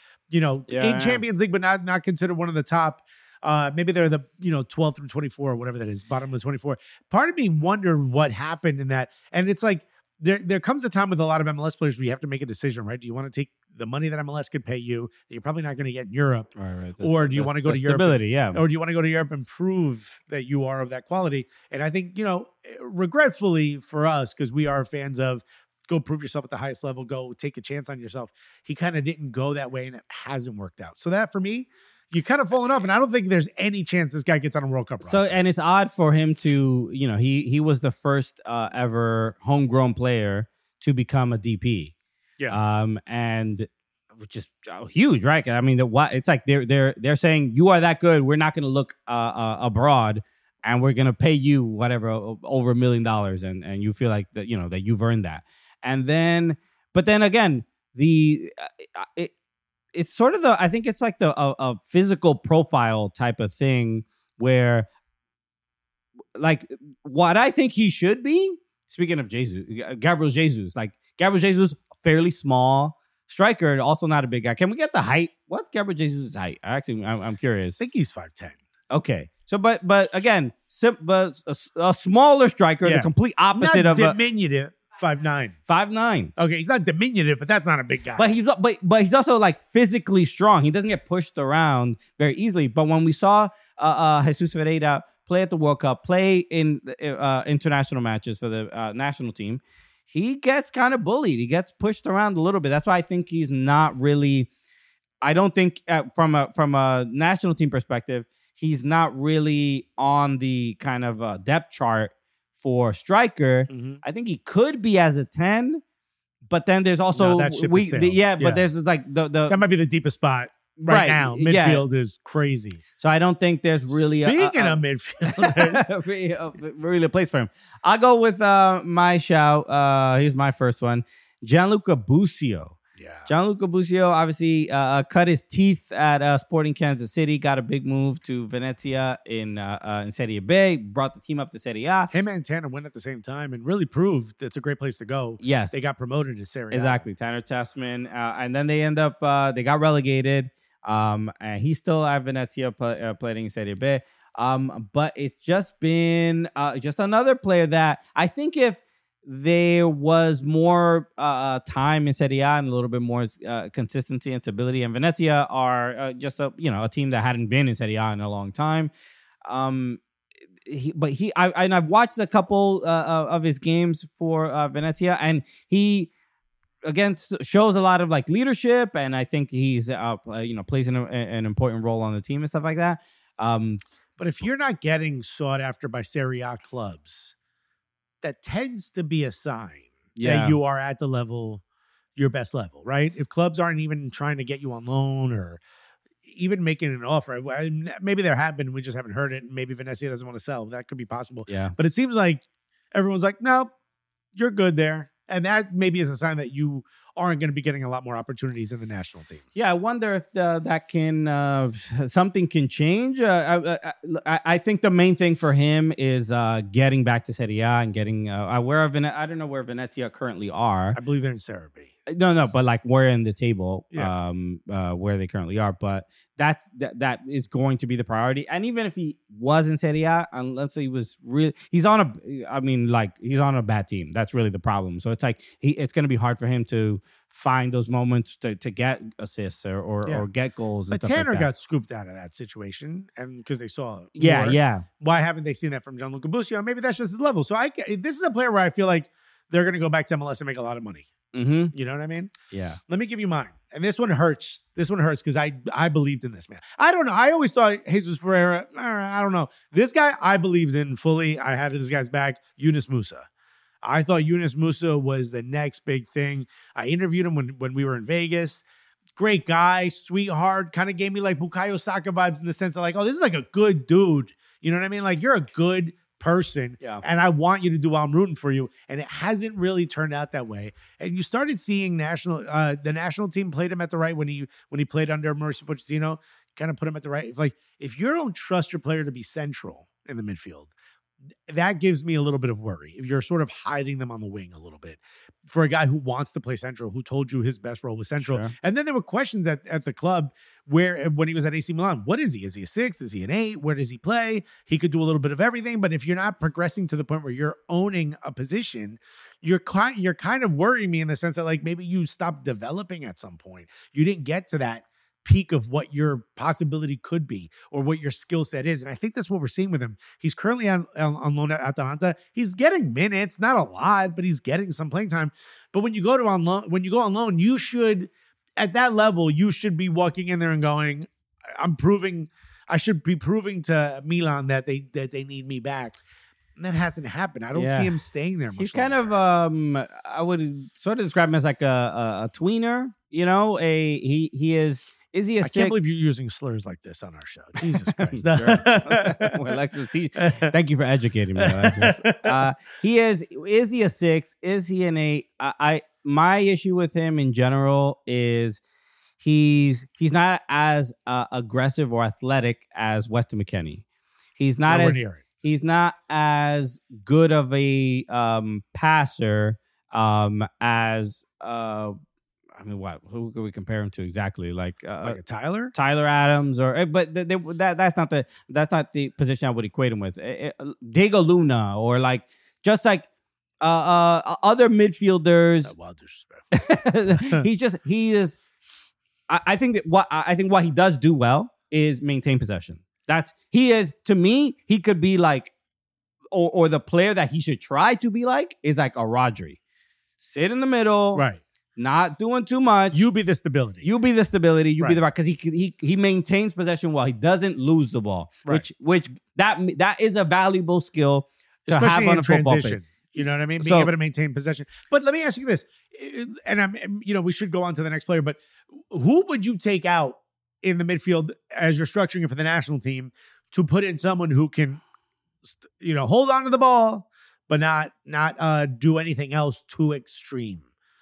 in Champions League, but not considered one of the top. Maybe they're the 12 through 24 or whatever that is, bottom of the 24. Part of me wondered what happened in that, and it's like, There comes a time with a lot of MLS players where you have to make a decision, right? Do you want to take the money that MLS could pay you that you're probably not going to get in Europe? Right. Or do you want to go to Europe? Or do you want to go to Europe and prove that you are of that quality? And I think, regretfully for us, because we are fans of go prove yourself at the highest level, go take a chance on yourself. He kind of didn't go that way, and it hasn't worked out. So that, for me, you kind of fallen off, and I don't think there's any chance this guy gets on a World Cup roster. So, and it's odd for him to, he was the first ever homegrown player to become a DP. Yeah. And which is huge, right? I mean, it's like they're saying you are that good. We're not going to look abroad, and we're going to pay you whatever over $1 million, and you feel like that that you've earned that. And then, but then again, it's sort of I think it's like a physical profile type of thing where, like, what I think he should be, speaking of Gabriel Jesus, fairly small striker, also not a big guy. Can we get the height? What's Gabriel Jesus' height? I'm curious. I think he's 5'10". Okay. So, but again, a smaller striker, the complete opposite of diminutive. 5'9". 5'9". Okay, he's not diminutive, but that's not a big guy. But he's also like physically strong. He doesn't get pushed around very easily. But when we saw Jesus Ferreira play at the World Cup, play in international matches for the national team, he gets kind of bullied. He gets pushed around a little bit. That's why I think he's not really. I don't think from a national team perspective, he's not really on the kind of depth chart for striker. Mm-hmm. I think he could be as a 10, but then there's also but there's like the that might be the deepest spot. right now. Midfield is crazy. So I don't think there's really Speaking of midfielders, really a place for him. I'll go with my shout. Here's my first one. Gianluca Busio. Yeah. Gianluca Busio obviously cut his teeth at Sporting Kansas City, got a big move to Venezia in Serie B, brought the team up to Serie A. Him and Tanner went at the same time and really proved it's a great place to go. Yes. They got promoted to Serie A. Exactly. Tanner Tessman. And then they end up, they got relegated. And he's still at Venezia playing in Serie B. But it's just been just another player that I think if there was more time in Serie A and a little bit more consistency and stability, and Venezia are just a team that hadn't been in Serie A in a long time. I've watched a couple of his games for Venezia, and he again shows a lot of like leadership, and I think he's plays an important role on the team and stuff like that. But if you're not getting sought after by Serie A clubs, that tends to be a sign that you are at the level, your best level, right? If clubs aren't even trying to get you on loan or even making an offer, maybe there have been, we just haven't heard it. And maybe Venezia doesn't want to sell. That could be possible. Yeah. But it seems like everyone's like, no, you're good there. And that maybe is a sign that you aren't going to be getting a lot more opportunities in the national team. Yeah, I wonder if that can something can change. I think the main thing for him is getting back to Serie A and getting I don't know where Venezia currently are. I believe they're in Serie B. No, but like we're in the table, Yeah. where they currently are. But that is going to be the priority. And even if he was in Serie A, unless he was really, he's on a bad team. That's really the problem. So it's like it's going to be hard for him to find those moments to get assists or get goals. But and stuff Tanner like that. got scooped out of that situation, and because they saw more. Yeah. Why haven't they seen that from Gianluca Busio? Maybe that's just his level. So this is a player where I feel like they're going to go back to MLS and make a lot of money. Mm-hmm. You know what I mean? Yeah. Let me give you mine. And this one hurts. This one hurts because I believed in this man. I don't know. I always thought Jesus Ferreira, I don't know. This guy I believed in fully. I had this guy's back, Yunus Musa. I thought Yunus Musa was the next big thing. I interviewed him when we were in Vegas. Great guy, sweetheart, kind of gave me like Bukayo Saka vibes in the sense of like, oh, this is like a good dude. You know what I mean? Like you're a good person, and I want you to do well. I'm rooting for you, and it hasn't really turned out that way. And you started seeing the national team played him at the right when he played under Mauricio Pochettino, kind of put him at the right. If you don't trust your player to be central in the midfield, that gives me a little bit of worry. If you're sort of hiding them on the wing a little bit for a guy who wants to play central, who told you his best role was central. Sure. And then there were questions at the club when he was at AC Milan, what is he? Is he a 6? Is he an 8? Where does he play? He could do a little bit of everything. But if you're not progressing to the point where you're owning a position, you're kind of worrying me in the sense that like maybe you stopped developing at some point. You didn't get to that peak of what your possibility could be or what your skill set is. And I think that's what we're seeing with him. He's currently on loan at Atalanta. He's getting minutes, not a lot, but he's getting some playing time. But when you go on loan, you should, at that level, you should be walking in there and going, I should be proving to Milan that they need me back. And that hasn't happened. I don't see him staying there much He's longer. kind of I would sort of describe him as like a tweener, he is. Is he a I six? can't believe you're using slurs like this on our show. Jesus Christ. Well, Alexis, thank you for educating me, Alexis. Is he a 6? Is he an 8? My issue with him in general is he's not as aggressive or athletic as Weston McKennie. He's not He's not as good of a passer as who could we compare him to exactly? Like a Tyler Adams, but that's not the position I would equate him with. Diego Luna or like just like other midfielders. Wild disrespect. He is. I think what he does do well is maintain possession. To me, he could be like, or the player that he should try to be like is like a Rodri. Sit in the middle, right? Not doing too much. You be the stability. You be the right, because he maintains possession while he doesn't lose the ball, right. which that is a valuable skill to especially have on a football transition. pitch. You know what I mean? Being able to maintain possession. But let me ask you this, and we should go on to the next player. But who would you take out in the midfield as you're structuring it for the national team to put in someone who can, hold on to the ball, but not do anything else too extreme?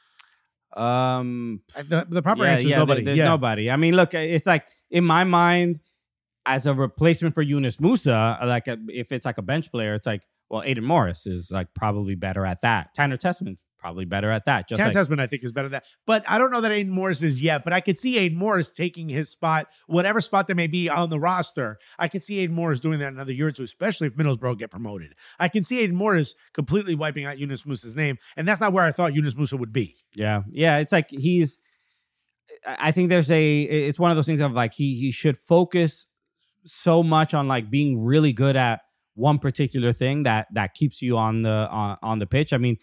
The proper answer is nobody. There's nobody. I mean, look, it's like in my mind, as a replacement for Yunus Musa, if it's like a bench player, it's like, well, Aiden Morris is like probably better at that. Tanner Tessman probably better at that. Tanner Tessman, I think, is better at that. But I don't know that Aiden Morris is yet. But I could see Aiden Morris taking his spot, whatever spot there may be on the roster. I could see Aiden Morris doing that another year or two, especially if Middlesbrough get promoted. I can see Aiden Morris completely wiping out Yunus Musa's name, and that's not where I thought Yunus Musa would be. Yeah. It's like I think it's one of those things of like he should focus so much on like being really good at one particular thing that keeps you on the pitch. I mean,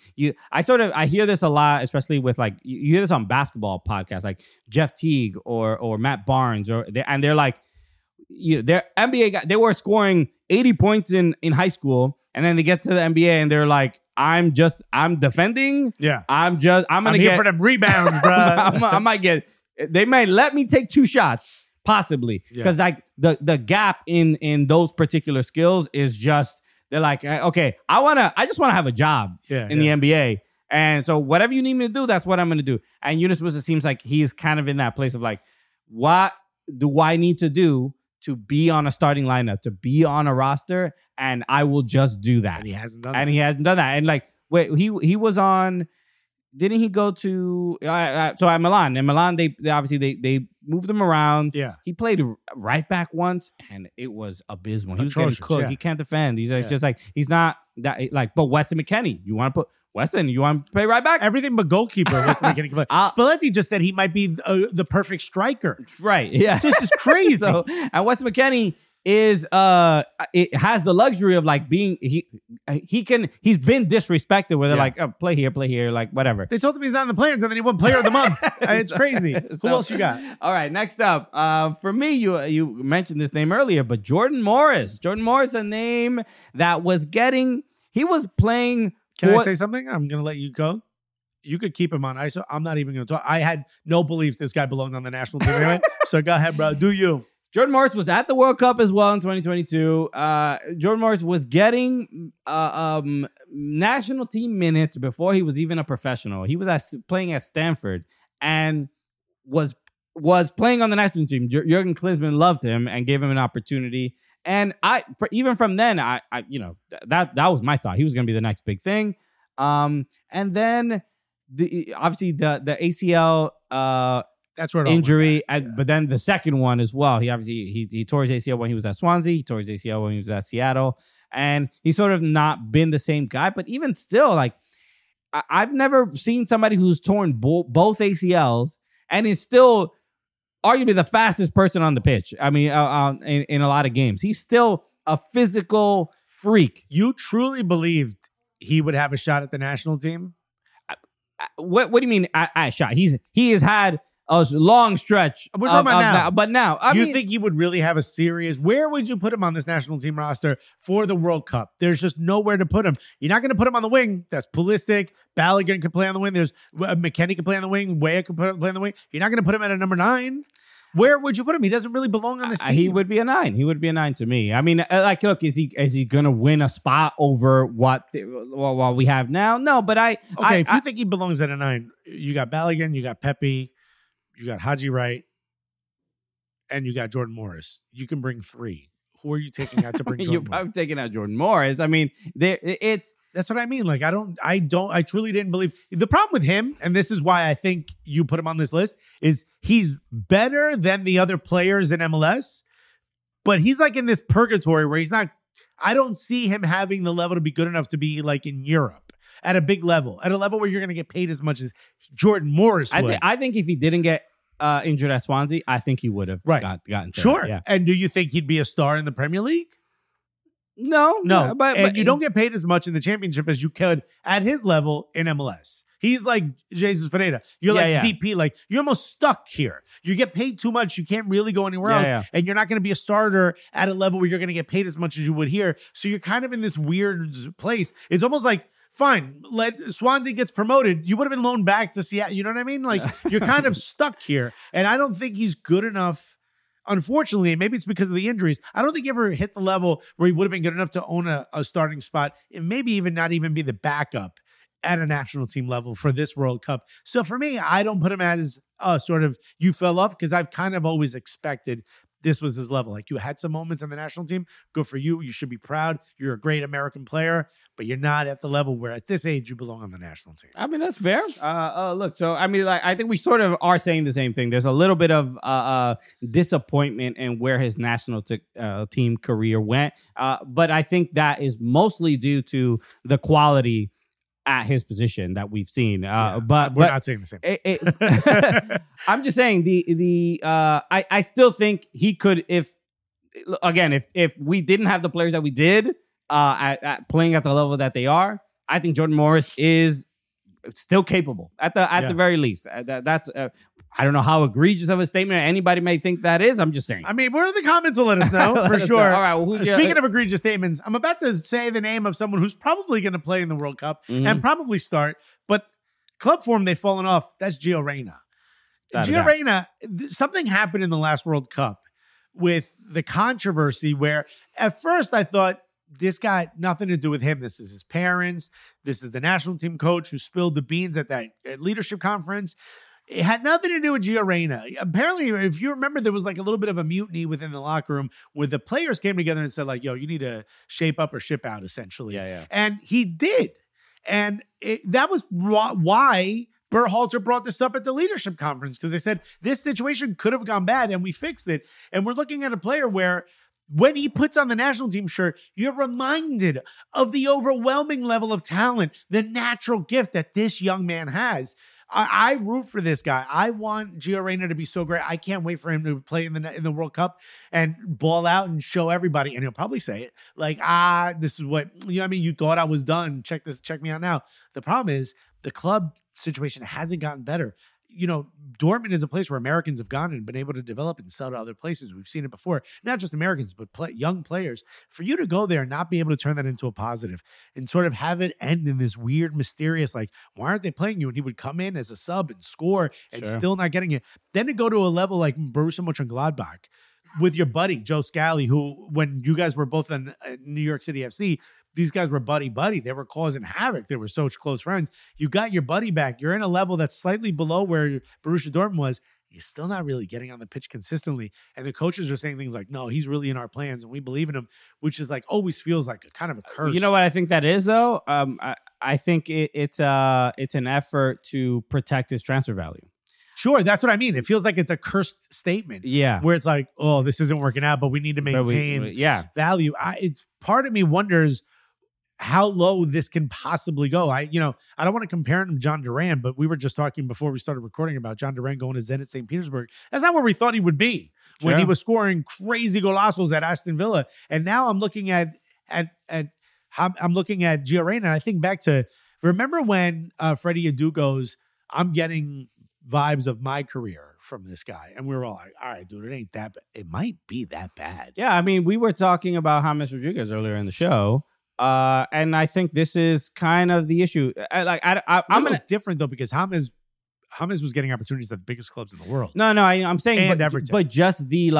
I hear this a lot, especially with like you hear this on basketball podcasts, like Jeff Teague or Matt Barnes, and they're like, they're NBA guys. They were scoring 80 points in high school, and then they get to the NBA and they're like, I'm defending. Yeah, I'm here for them rebounds, bro. They might let me take 2 shots. Possibly, because like the gap in those particular skills is just, they're like, okay, I just want to have a job in the NBA, and so whatever you need me to do, that's what I'm going to do. And Yunus Musa seems like he's kind of in that place of like, what do I need to do to be on a starting lineup, to be on a roster, and I will just do that. And he hasn't done that. And like, wait, he was on. Didn't he go to so at Milan? In Milan, they obviously moved him around. Yeah, he played right back once, and it was abysmal. He was getting cooked. Yeah. He can't defend. He's just like, he's not that like. But Weston McKennie, you want to play right back? Everything but goalkeeper. Weston McKennie can play. Spalletti just said he might be the perfect striker. Right? Yeah, this is crazy. And Weston McKennie is it has the luxury of like being he's been disrespected where they're like, oh, play here, like whatever. They told him he's not in the plans and then he won player of the month. It's crazy. Who else you got? All right, next up, for me, you mentioned this name earlier, but Jordan Morris, a name that was he was playing. Can I say something? I'm gonna let you go. You could keep him on ISO. I'm not even gonna talk. I had no belief this guy belonged on the national team anyway. So go ahead, bro. Do you? Jordan Morris was at the World Cup as well in 2022. Jordan Morris was getting national team minutes before he was even a professional. He was playing at Stanford and was playing on the national team. Jurgen Klinsmann loved him and gave him an opportunity. And even from then, that was my thought. He was going to be the next big thing. And then obviously the ACL. That's where injury, but then the second one as well. He obviously he tore his ACL when he was at Swansea. He tore his ACL when he was at Seattle, and he's sort of not been the same guy. But even still, like I've never seen somebody who's torn both ACLs and is still arguably the fastest person on the pitch. I mean, in a lot of games, he's still a physical freak. You truly believed he would have a shot at the national team? What do you mean? A shot? He has had a long stretch. We're talking about now. But now, you think he would really have a serious? Where would you put him on this national team roster for the World Cup? There's just nowhere to put him. You're not going to put him on the wing. That's Pulisic. Balogun could play on the wing. There's McKennie could play on the wing. Weah could play on the wing. You're not going to put him at a number 9. Where would you put him? He doesn't really belong on this team. He would be a 9. He would be a 9 to me. I mean, like, look, is he going to win a spot over what we have now? No, but if you think he belongs at a 9, you got Balogun, you got Pepe, you got Haji Wright, and you got Jordan Morris. You can bring 3. Who are you taking out to bring Jordan Morris? I'm taking out Jordan Morris. I mean, that's what I mean. Like, I truly didn't believe. The problem with him, and this is why I think you put him on this list, is he's better than the other players in MLS, but he's like in this purgatory where he's not, I don't see him having the level to be good enough to be like in Europe at a big level, at a level where you're going to get paid as much as Jordan Morris would. I think if he didn't get injured at Swansea, I think he would have gotten to sure. That, yeah. And do you think he'd be a star in the Premier League? No. But you don't get paid as much in the Championship as you could at his level in MLS. He's like Jesus Ferreira. You're DP. Like, you're almost stuck here. You get paid too much. You can't really go anywhere else. And you're not going to be a starter at a level where you're going to get paid as much as you would here. So you're kind of in this weird place. It's almost like, fine, Swansea gets promoted. You would have been loaned back to Seattle. You know what I mean? Like, you're kind of stuck here. And I don't think he's good enough unfortunately, and maybe it's because of the injuries, I don't think he ever hit the level where he would have been good enough to own a starting spot and maybe even not even be the backup at a national team level for this World Cup. So for me, I don't put him as sort of you fell off, because I've kind of always expected this was his level. Like, you had some moments on the national team. Good for you. You should be proud. You're a great American player, but you're not at the level where at this age you belong on the national team. I mean, that's fair. Look, so I mean, like, I think we sort of are saying the same thing. There's a little bit of disappointment in where his national team career went, but I think that is mostly due to the quality at his position that we've seen. But we're not saying the same. I'm just saying I still think he could, if we didn't have the players that we did at playing at the level that they are, I think Jordan Morris is still capable at the very least. That's I don't know how egregious of a statement anybody may think that is. I'm just saying. I mean, we're in the comments to let us know for sure. All right. Well, speaking of egregious statements, I'm about to say the name of someone who's probably going to play in the World Cup and probably start, but club form, they've fallen off. That's Gio Reyna. Gio Reyna, something happened in the last World Cup with the controversy where at first I thought, this guy, nothing to do with him. This is his parents. This is the national team coach who spilled the beans at that leadership conference. It had nothing to do with Gio Reyna. Apparently, if you remember, there was like a little bit of a mutiny within the locker room where the players came together and said like, yo, you need to shape up or ship out, essentially. Yeah. And he did. And that was why Berhalter brought this up at the leadership conference, because they said this situation could have gone bad and we fixed it. And we're looking at a player where when he puts on the national team shirt, you're reminded of the overwhelming level of talent, the natural gift that this young man has. I root for this guy. I want Gio Reyna to be so great. I can't wait for him to play in the World Cup and ball out and show everybody. And he'll probably say it like, this is what, you know what I mean? You thought I was done. Check me out now. The problem is the club situation hasn't gotten better. You know, Dortmund is a place where Americans have gone and been able to develop and sell to other places. We've seen it before. Not just Americans, but young players. For you to go there and not be able to turn that into a positive and sort of have it end in this weird, mysterious, like, why aren't they playing you? And he would come in as a sub and score and still not getting it. Then to go to a level like Borussia Mönchengladbach with your buddy, Joe Scally, who, when you guys were both in New York City FC, these guys were buddy. They were causing havoc. They were such close friends. You got your buddy back. You're in a level that's slightly below where Borussia Dortmund was. You're still not really getting on the pitch consistently. And the coaches are saying things like, no, he's really in our plans and we believe in him, which is like always feels like a kind of a curse. You know what I think that is, though? I think it's an effort to protect his transfer value. Sure, that's what I mean. It feels like it's a cursed statement. Yeah. Where it's like, oh, this isn't working out, but we need to maintain value. Part of me wonders how low this can possibly go. I don't want to compare him to John Duran, but we were just talking before we started recording about John Duran going to Zenit St. Petersburg. That's not where we thought he would be when he was scoring crazy golazos at Aston Villa. And now I'm looking at Gio Reyna, and I think back to, remember when Freddie Adu goes, I'm getting vibes of my career from this guy. And we were all like, all right, dude, it ain't that bad. It might be that bad. Yeah, I mean, we were talking about James Rodriguez earlier in the show. And I think this is kind of the issue. I'm gonna different though, because James was getting opportunities at the biggest clubs in the world. No, I'm saying, Everton. But just the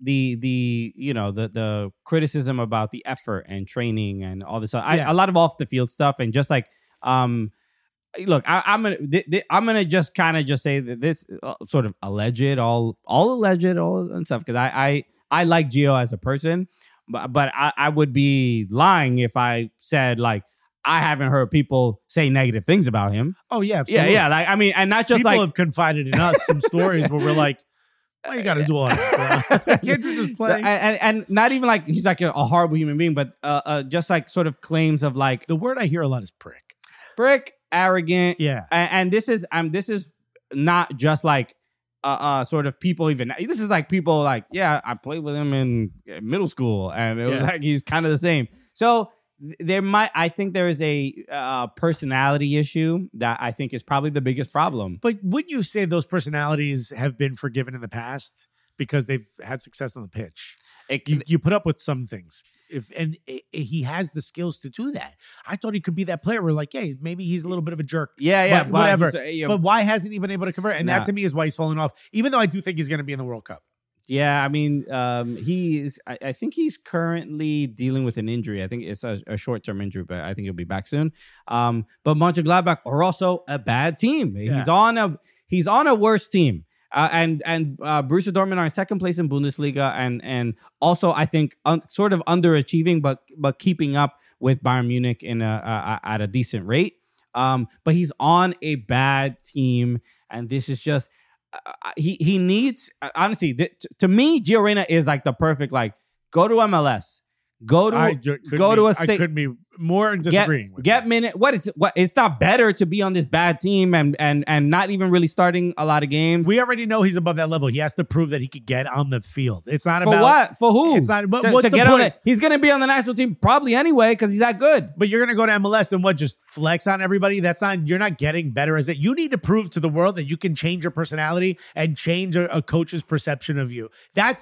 criticism about the effort and training and all this. A lot of off the field stuff, and just like, look, I'm gonna just kind of just say that this sort of alleged, all alleged, all and stuff, because I like Gio as a person. But I would be lying if I said, like, I haven't heard people say negative things about him. Oh, yeah, absolutely. Yeah. Like, I mean, and not just people have confided in us some stories where we're like, why you got to do all that? Kids are just playing. And not even like he's like a horrible human being, but just like sort of claims of like. The word I hear a lot is prick. Prick, arrogant. Yeah. And this is not just like, sort of people even, this is like people like, yeah, I played with him in middle school and it was like he's kind of the same. So I think there is a personality issue that I think is probably the biggest problem. But wouldn't you say those personalities have been forgiven in the past because they've had success on the pitch? You put up with some things. He has the skills to do that. I thought he could be that player where like, hey, maybe he's a little bit of a jerk. Yeah. But whatever. But why hasn't he been able to convert? And that to me is why he's falling off, even though I do think he's going to be in the World Cup. Yeah, I mean, I think he's currently dealing with an injury. I think it's a short-term injury, but I think he'll be back soon. But Mönchengladbach are also a bad team. Yeah. He's on a worse team. And Borussia Dortmund are in second place in Bundesliga, and also I think sort of underachieving, but keeping up with Bayern Munich at a decent rate. But he's on a bad team, and this is just he needs honestly. To me, Gio Reyna is like the perfect go to MLS. Go to a state. I couldn't be more disagreeing. Get minute. What? It's not better to be on this bad team and not even really starting a lot of games. We already know he's above that level. He has to prove that he could get on the field. It's not for about what? For who? It's not. But what's the point? He's going to be on the national team probably anyway because he's that good. But you're going to go to MLS and just flex on everybody. That's not. You're not getting better as it. You need to prove to the world that you can change your personality and change a coach's perception of you. That's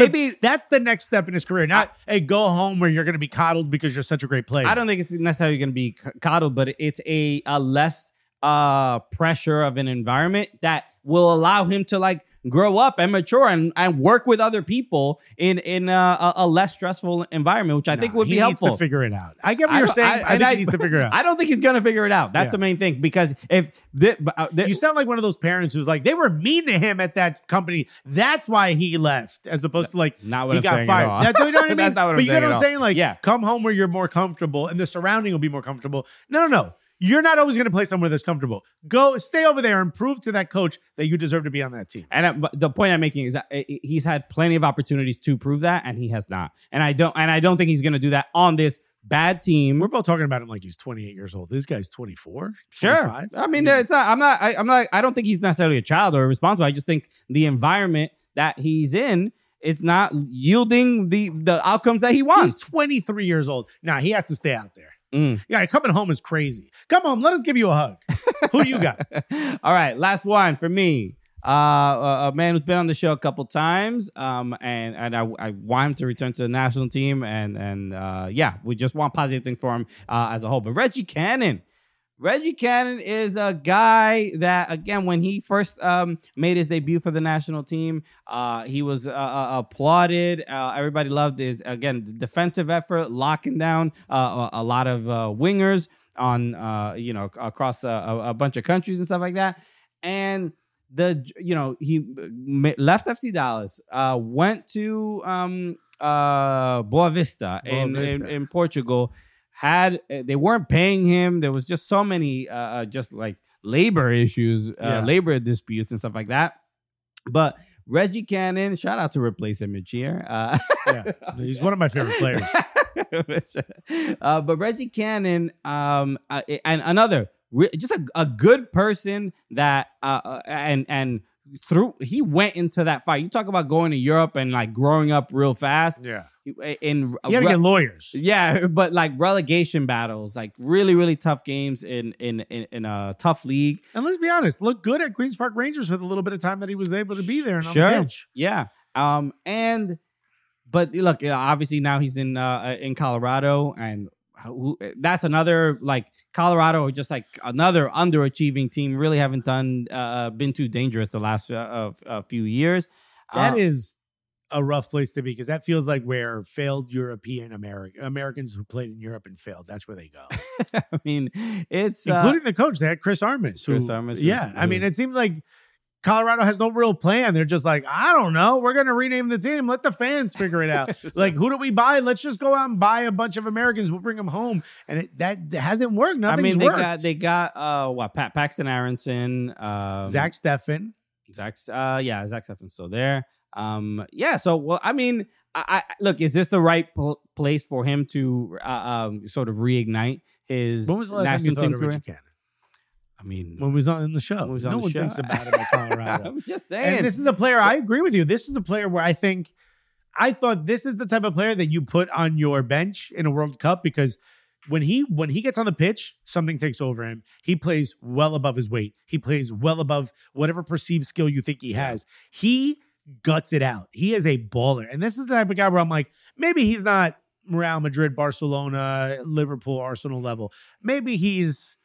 the next step in his career. Not go home where you're going to be coddled because you're such a great player. I don't think it's necessarily going to be coddled, but it's a less pressure of an environment that will allow him to grow up and mature and work with other people in a less stressful environment, which I think would be helpful. He needs to figure it out. I get what you're saying. I think he needs to figure it out. I don't think he's going to figure it out. That's the main thing, because if you sound like one of those parents who's like, they were mean to him at that company. That's why he left, as opposed to not what he I'm got saying fired. at all. You know what I mean? That's not what but I'm you know what I'm saying? saying? Come home where you're more comfortable and the surrounding will be more comfortable. No. You're not always going to play somewhere that's comfortable. Go stay over there and prove to that coach that you deserve to be on that team. And the point I'm making is that he's had plenty of opportunities to prove that, and he has not. And I don't think he's going to do that on this bad team. We're both talking about him like he's 28 years old. This guy's 24. Sure. 25. I mean, it's not. I don't think he's necessarily a child or irresponsible. I just think the environment that he's in is not yielding the outcomes that he wants. He's 23 years old. Nah, he has to stay out there. Yeah, coming home is crazy. Come on, let us give you a hug. Who do you got? All right, last one for me. A man who's been on the show a couple times, and I want him to return to the national team, and we just want positive things for him as a whole. But Reggie Cannon is a guy that, again, when he first made his debut for the national team, he was applauded. Everybody loved his, again, defensive effort, locking down a lot of wingers on, across a bunch of countries and stuff like that. And he left FC Dallas, went to Boa Vista in Portugal. They weren't paying him. There was just so many labor issues, labor disputes and stuff like that. But Reggie Cannon, shout out to Replace Image here. He's one of my favorite players. But Reggie Cannon, and another, just a good person that and he went into that fight. You talk about going to Europe and growing up real fast. Yeah. You gotta get lawyers. Yeah, but relegation battles, really, really tough games in a tough league. And let's be honest, looked good at Queens Park Rangers for the little bit of time that he was able to be there and on the bench. Yeah. But look, obviously now he's in Colorado, and that's another Colorado, just another underachieving team. Really haven't been too dangerous the last few years. That is a rough place to be, because that feels like where failed European Americans who played in Europe and failed, that's where they go. I mean, it's including the coach. They had Chris Armas. I mean, it seems like Colorado has no real plan. They're just I don't know. We're going to rename the team. Let the fans figure it out. Who do we buy? Let's just go out and buy a bunch of Americans. We'll bring them home. And that hasn't worked. Nothing's worked. They got Paxton Aronson, Zach Steffen. Zach Steffen's still there. So I mean, I look, is this the right place for him to sort of reignite his when was the last national time you team career? Richard Cannon? I mean, when we was on the show, no one thinks about him at Colorado. I'm just saying. And this is a player, I agree with you. This is a player where I thought this is the type of player that you put on your bench in a World Cup, because when he gets on the pitch, something takes over him. He plays well above his weight. He plays well above whatever perceived skill you think he has. He guts it out. He is a baller. And this is the type of guy where I'm like, maybe he's not Real Madrid, Barcelona, Liverpool, Arsenal level. Maybe he's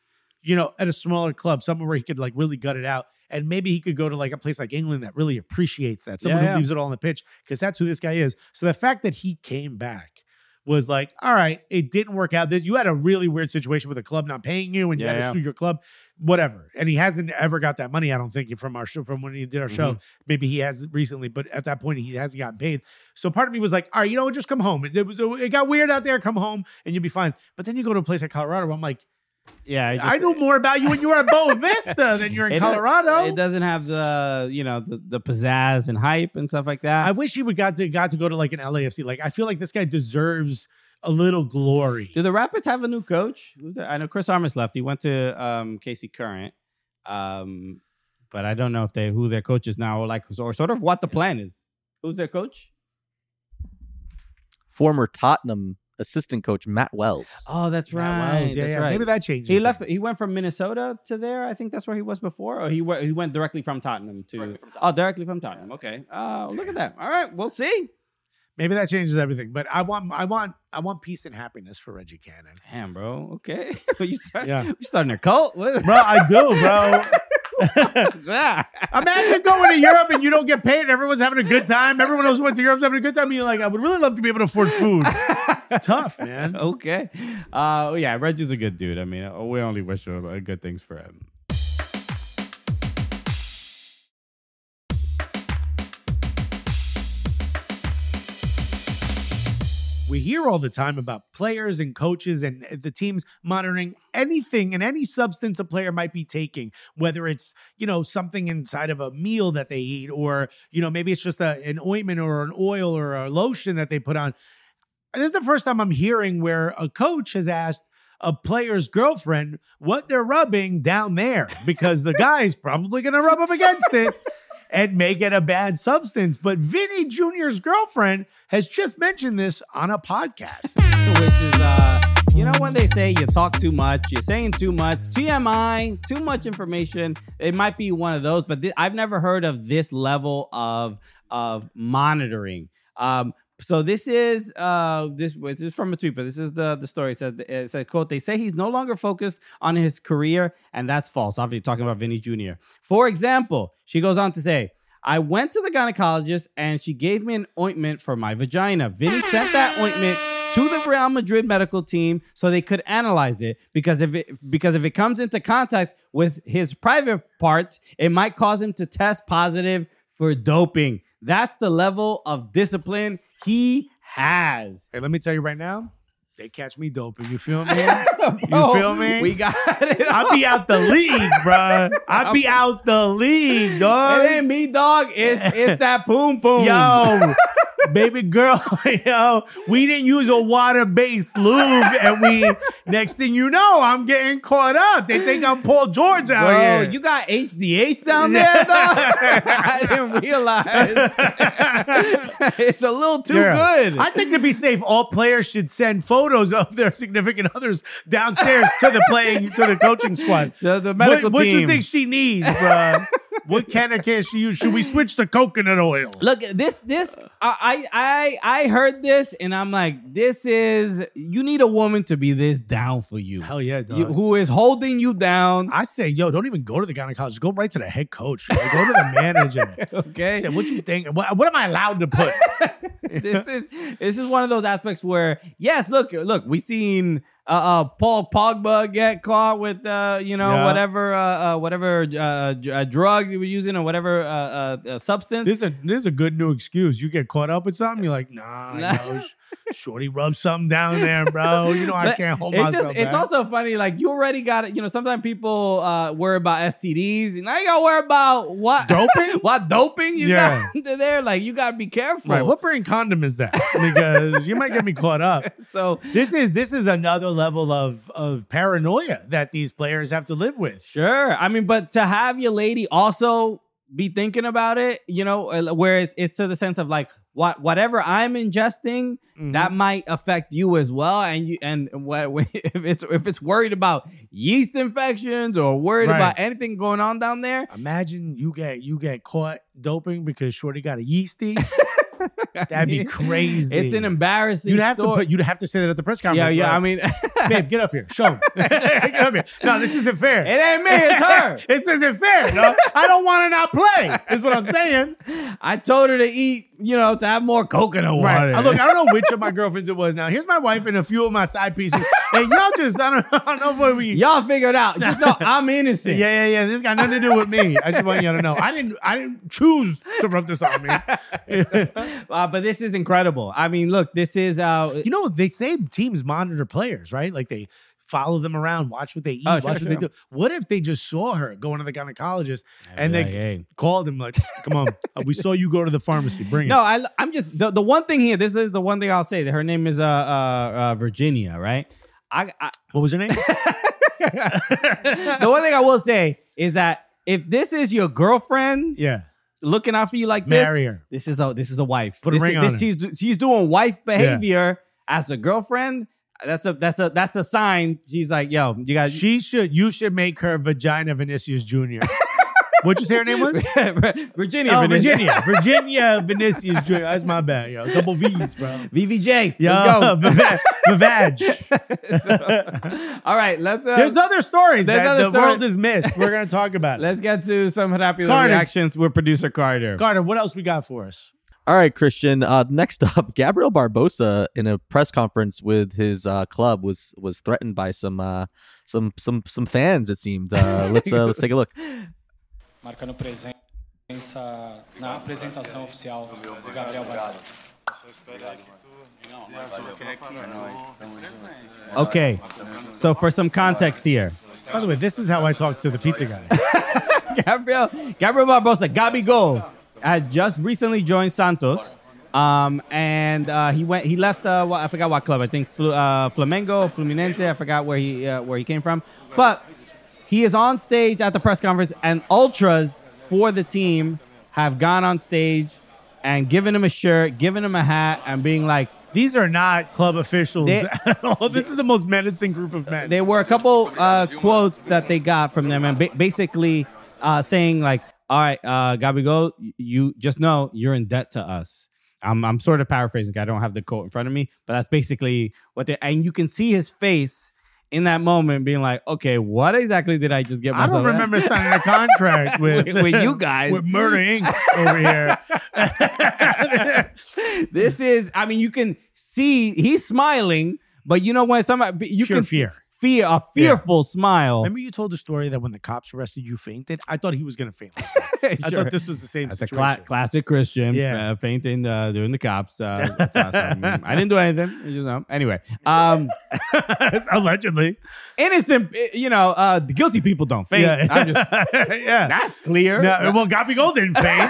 at a smaller club, somewhere where he could like really gut it out. And maybe he could go to like a place like England that really appreciates that. Someone who leaves it all on the pitch, because that's who this guy is. So the fact that he came back was like, all right, it didn't work out. You had a really weird situation with a club not paying you and you had to sue your club, whatever. And he hasn't ever got that money, I don't think, from our show, from when he did our show. Maybe he has recently, but at that point, he hasn't gotten paid. So part of me was like, all right, just come home. It got weird out there. Come home and you'll be fine. But then you go to a place like Colorado where I'm like, I knew more about you when you were at Boa Vista than you're in Colorado. It doesn't have the the pizzazz and hype and stuff like that. I wish he would got to go to like an LAFC. Like I feel like this guy deserves a little glory. Do the Rapids have a new coach? I know Chris Armas left. He went to KC Current, but I don't know if who their coach is now, or sort of what the plan is. Who's their coach? Former Tottenham assistant coach Matt Wells. Oh, that's right. That's right. Maybe that changed. He left. He went from Minnesota to there. I think that's where he was before. Or he went directly from Tottenham to. Directly from Tottenham. Okay. Look at that. All right, we'll see. Maybe that changes everything. But I want peace and happiness for Reggie Cannon. Damn, bro. Okay. You starting a cult, bro? I do, bro. Imagine going to Europe and you don't get paid and everyone's having a good time. Everyone else who went to Europe's having a good time. And you're like, I would really love to be able to afford food. It's tough, man. Okay. Reggie's a good dude. I mean, we only wish good things for him. We hear all the time about players and coaches and the teams monitoring anything and any substance a player might be taking, whether it's, something inside of a meal that they eat, or, maybe it's just an ointment or an oil or a lotion that they put on. And this is the first time I'm hearing where a coach has asked a player's girlfriend what they're rubbing down there, because the guy's probably going to rub up against it and make it a bad substance. But Vinny Jr.'s girlfriend has just mentioned this on a podcast. Which is, when they say you talk too much, you're saying too much, TMI, too much information, it might be one of those, but I've never heard of this level of monitoring. So this is this is from a tweet, but this is the story. It said, quote, they say he's no longer focused on his career, and that's false. Obviously talking about Vinny Jr. For example, she goes on to say, I went to the gynecologist and she gave me an ointment for my vagina. Vinny sent that ointment to the Real Madrid medical team so they could analyze it, because if it comes into contact with his private parts, it might cause him to test positive for doping. That's the level of discipline he has. Hey, let me tell you right now, they catch me doping. You feel me? You feel me? We got it. I'll be out the league, bro. I'll be out the league, dog. It ain't me, dog. It's that poom poom. Yo, baby girl, we didn't use a water-based lube, and next thing you know, I'm getting caught up. They think I'm Paul George out here. You got HDH down there, dog? I didn't realize. It's a little too good. I think to be safe, all players should send photos of their significant others downstairs to the coaching squad. To the medical team. What do you think she needs, bro? What can she use? Should we switch to coconut oil? Look, this I heard this and I'm like, you need a woman to be this down for you. Hell yeah, dog. Who is holding you down. I say, don't even go to the gynecologist. Go right to the head coach. Go to the manager. Okay. I said, what you think? What am I allowed to put? This is one of those aspects where, yes, look, we seen Paul Pogba get caught with whatever drug you were using or whatever substance. This is a good new excuse. You get caught up with something, you're like, nah. Shorty rub something down there, bro. I can't hold myself back. It's also funny, like, you already got it. Sometimes people worry about STDs. Now you gotta worry about what? Doping? What doping you got into there? Like, you gotta be careful. Right. What brand condom is that? Because you might get me caught up. So this is another level of paranoia that these players have to live with. Sure. I mean, but to have your lady also be thinking about it, where it's to the sense of like, whatever I'm ingesting, that might affect you as well. And if it's worried about yeast infections or worried about anything going on down there. Imagine you get caught doping because Shorty got a yeasty. That'd be crazy. It's an embarrassing story. You'd have to say that at the press conference. Yeah. Right? I mean, Babe, get up here. Show him. Get up here. No, this isn't fair. It ain't me, it's her. This isn't fair. No, I don't want to not play, is what I'm saying. I told her to eat, to have more coconut water. Right. Look, I don't know which of my girlfriends it was now. Here's my wife and a few of my side pieces. And y'all just, I don't know what we... Y'all figure it out. Just know I'm innocent. Yeah. This got nothing to do with me. I just want y'all to know. I didn't choose to rub this on me. But this is incredible. I mean, look, this is... they say teams monitor players, right? Like they follow them around, watch what they eat, watch what they do. What if they just saw her going to the gynecologist and they called him like, come on, we saw you go to the pharmacy, bring it. No, I'm just, the one thing here, this is the one thing I'll say, that her name is Virginia, right? What was her name? The one thing I will say is that if this is your girlfriend, looking out for you like this, marry her. This is a wife. Put a ring on her. She's doing wife behavior as a girlfriend. That's a sign. She's like, yo, you guys. You should make her Vagina Vinicius Jr. What'd you say her name was? Virginia. Oh, Virginia Vinicius Jr. That's my bad, yo. Double V's, bro. VVJ. Yo, Vavag. All right, let's. There's other stories that the world has missed. We're gonna talk about it. Let's get to some happy reactions with producer Carter. Carter, what else we got for us? All right, Christian. Next up, Gabriel Barbosa in a press conference with his club was threatened by some fans. It seemed. Let's take a look. Marcando presença na apresentação oficial do Gabriel Barbosa. Okay, so for some context here. By the way, this is how I talk to the pizza guy. Gabriel Barbosa, Gabigol, had just recently joined Santos, and he left. I forgot what club. I think Flamengo, Fluminense. I forgot where he came from, but he is on stage at the press conference, and ultras for the team have gone on stage and given him a shirt, given him a hat, and being like, these are not club officials at all. This is the most menacing group of men. There were a couple quotes that they got from them, and basically saying like, all right, Gabigol, you just know you're in debt to us. I'm sort of paraphrasing. I don't have the quote in front of me, but that's basically what they... And you can see his face in that moment being like, okay, what exactly did I just get myself? I don't remember signing a contract with you guys. With Murder Inc. over here. This is, I mean, you can see he's smiling, but you know when somebody... You Pure can fear. A fearful smile. Remember you told the story that when the cops arrested you fainted? I thought he was going to faint. I thought this was the same situation. That's a classic Christian. Fainting during the cops. That's awesome. I didn't do anything. You just know. Anyway. Allegedly. Innocent, guilty people don't faint. Yeah. I'm just, that's clear. No, well, Gabigol didn't faint.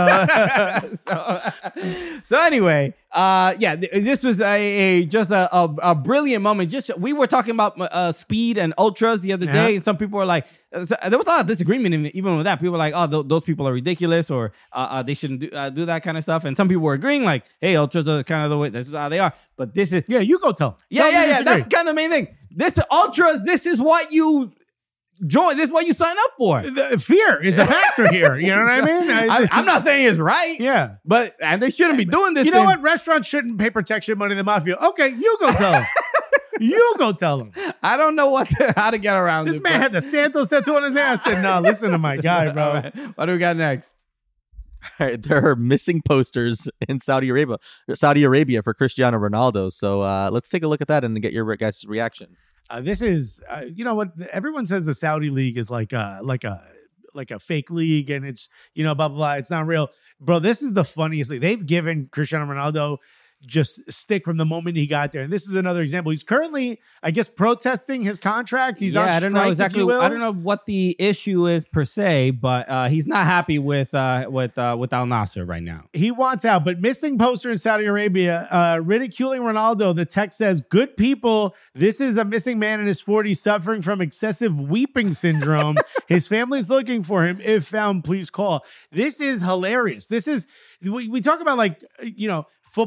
So anyway, this was a brilliant moment. We were talking about speed and ultras the other day, and some people were like, there was a lot of disagreement even with that. People were like, oh, those people are ridiculous, or they shouldn't do that kind of stuff. And some people were agreeing like, hey, ultras are kind of the way, this is how they are. But this is... Yeah, you go tell them. Yeah. That's kind of the main thing. This ultras, this is what you join. This is what you sign up for. The fear is a factor here. You know what I mean? I'm not saying it's right. Yeah. And they shouldn't be doing this. You know what? Restaurants shouldn't pay protection money to the mafia. Okay, you go tell them. You go tell them. I don't know how to get around this. This man had the Santos tattoo on his hand. I said, no, listen to my guy, bro. Right. What do we got next? All right, there are missing posters in Saudi Arabia for Cristiano Ronaldo. So let's take a look at that and get your guys' reaction. This is, you know what? Everyone says the Saudi league is like a fake league, and it's blah blah blah. It's not real, bro. This is the funniest league. They've given Cristiano Ronaldo just stick from the moment he got there. And this is another example. He's currently, I guess, protesting his contract. He's on strike, I don't know exactly. I don't know what the issue is per se, but he's not happy with Al Nassr right now. He wants out, but missing poster in Saudi Arabia, ridiculing Ronaldo. The text says, "Good people, this is a missing man in his 40s suffering from excessive weeping syndrome. His family's looking for him. If found, please call." This is hilarious. This is, we talk about football culture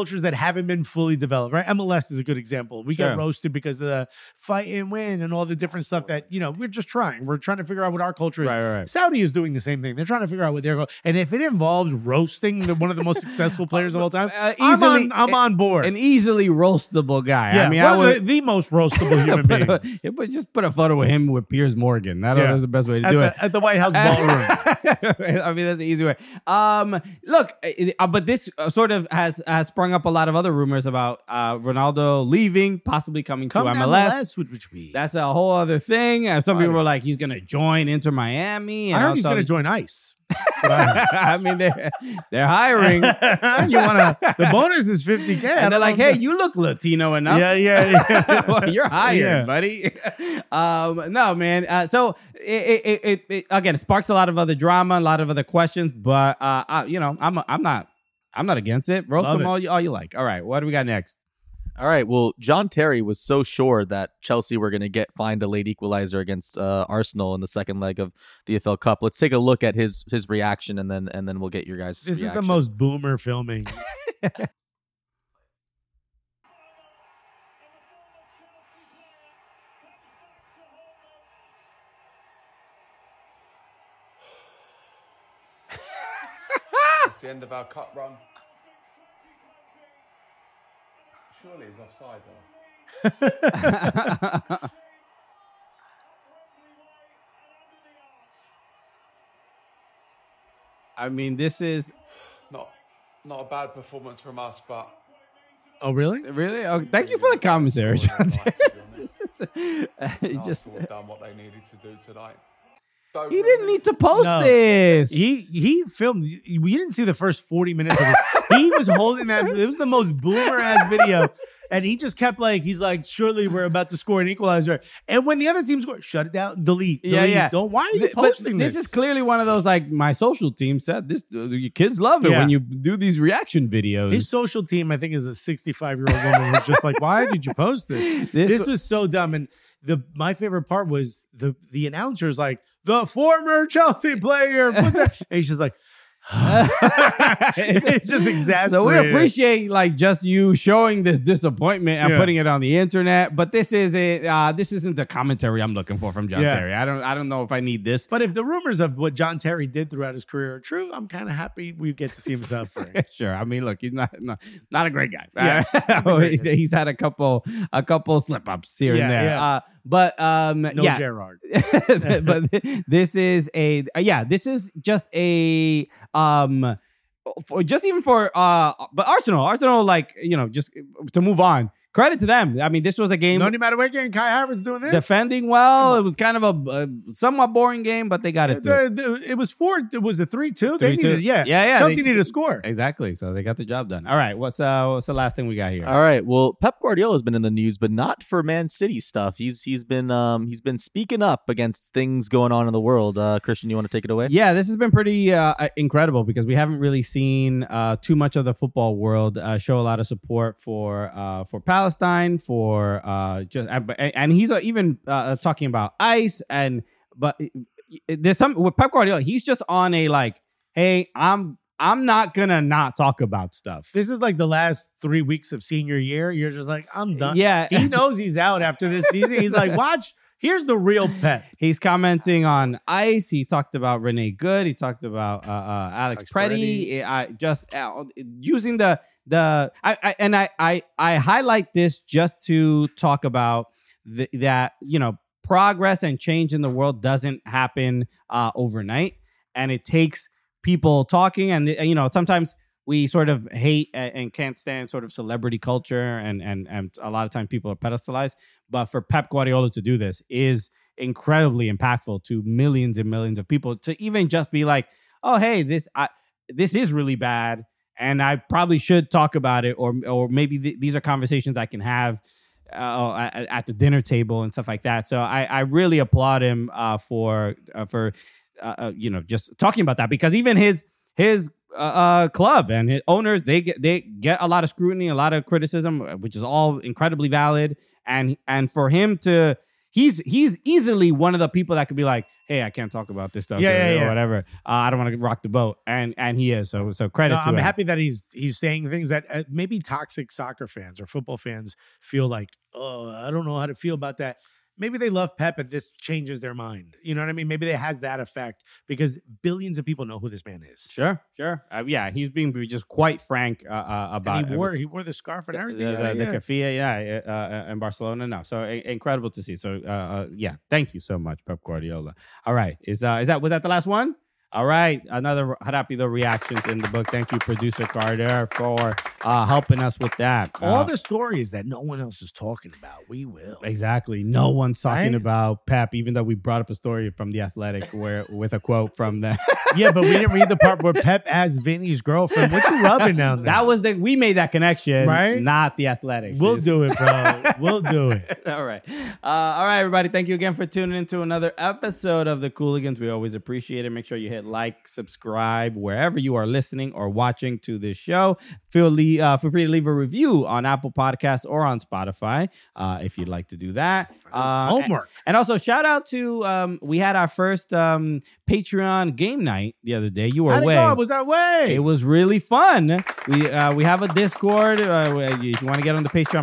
cultures that haven't been fully developed, right? MLS is a good example. We Sure. get roasted because of the fight and win and all the different stuff that, we're just trying. We're trying to figure out what our culture is. Right. Saudi is doing the same thing. They're trying to figure out what their goal. And if it involves roasting one of the most successful players of all time, I'm on board. An easily roastable guy. Yeah, I mean, one I of would the most roastable human being. but just put a photo of him with Piers Morgan. That's the best way to do it. At the White House ballroom. I mean, that's the easy way. Look, but this sort of has sprung up a lot of other rumors about Ronaldo leaving, possibly coming to MLS. Which we. That's a whole other thing. Some people were like, he's going to join Inter Miami. I heard he's going to join ICE. I mean, they're hiring. The bonus is $50K. And they're like, hey, you look Latino enough. Yeah. Well, you're hired, buddy. No, man. So it again, it sparks a lot of other drama, a lot of other questions. But I'm not against it. Roast them all you like. All right, what do we got next? All right. Well, John Terry was so sure that Chelsea were going to find a late equalizer against Arsenal in the second leg of the EFL Cup. Let's take a look at his reaction, and then we'll get your guys' This reaction. is the most boomer filming. It's the end of our cup run. Surely he's offside though. I mean, this is Not a bad performance from us, but Oh, really? really. Oh, thank you for the commentary, John. Arsenal have done what they needed to do tonight. He didn't need to post this. He filmed. We didn't see the first 40 minutes of this. He was holding that. It was the most boomer ass video. And he just kept he's like, surely we're about to score an equalizer. And when the other team scored, shut it down, delete. Yeah. Don't. Why are you posting this? This is clearly one of those, my social team said this. Your kids love it when you do these reaction videos. His social team, I think, is a 65-year-old woman who's just like, why did you post this? This was so dumb. And my favorite part was the announcer's like, the former Chelsea player. What's that? And he's just like, it's just exasperating. So we appreciate just you showing this disappointment and putting it on the internet, but this isn't the commentary I'm looking for from John Terry. I don't know if I need this. But if the rumors of what John Terry did throughout his career are true, I'm kind of happy we get to see him suffering. Sure. I mean, look, he's not a great guy. Yeah. He's had a couple slip ups here and there. Yeah. But Gerrard. But this is just a but Arsenal, just to move on. Credit to them. I mean, this was a game. No matter what game, Kai Havertz doing this. Defending well. It was kind of a somewhat boring game, but they got it through. It was 4. It was a 3-2. They 3-2. needed, Yeah. Chelsea needed a score. Exactly. So they got the job done. All right. What's the last thing we got here? All right. Well, Pep Guardiola has been in the news, but not for Man City stuff. He's been speaking up against things going on in the world. Christian, you want to take it away? Yeah, this has been pretty incredible because we haven't really seen too much of the football world show a lot of support for Palestine, and he's even talking about ICE, but there's some with Pep Guardiola. He's just on a hey, I'm not gonna not talk about stuff. This is the last 3 weeks of senior year. You're just like, I'm done. Yeah, he knows he's out after this season. He's like, watch. Here's the real Pep. He's commenting on ICE. He talked about Renee Good. He talked about Alex Preddy. Using I highlight this just to talk about that progress and change in the world doesn't happen overnight, and it takes people talking. And sometimes we sort of hate and can't stand sort of celebrity culture, and a lot of times people are pedestalized. But for Pep Guardiola to do this is incredibly impactful to millions and millions of people. To even just be like, oh, hey, this is really bad, and I probably should talk about it, or maybe these are conversations I can have at the dinner table and stuff like that. So I really applaud him for just talking about that, because even his club and his owners, they get a lot of scrutiny, a lot of criticism, which is all incredibly valid. And for him to he's easily one of the people that could be like, hey, I can't talk about this stuff or whatever. I don't want to rock the boat. And he is. So credit to him. I'm happy that he's saying things that maybe toxic soccer fans or football fans feel like, oh, I don't know how to feel about that. Maybe they love Pep and this changes their mind. You know what I mean? Maybe it has that effect because billions of people know who this man is. Sure. Yeah, he's being just quite frank about it. He wore the scarf and everything. The keffiyeh, in Barcelona. No, so incredible to see. So thank you so much, Pep Guardiola. All right, was that the last one? All right, another Rápido reactions in the book. Thank you, producer Carter, for helping us with that. All the stories that no one else is talking about, we will. Exactly. No one's talking about Pep, even though we brought up a story from The Athletic with a quote from the... Yeah, but we didn't read the part where Pep asked Vinny's girlfriend, what you rubbing down there? We made that connection, right? Not The Athletic. We'll do it, bro. We'll do it. All right. All right, everybody. Thank you again for tuning into another episode of The Cooligans. We always appreciate it. Make sure you hit like, subscribe, wherever you are listening or watching to this show. Feel free to leave a review on Apple Podcasts or on Spotify if you'd like to do that. Homework. And also, shout out to, we had our first Patreon game night the other day. You were away. How'd it go? I was that way. It was really fun. We have a Discord. If you want to get on the Patreon,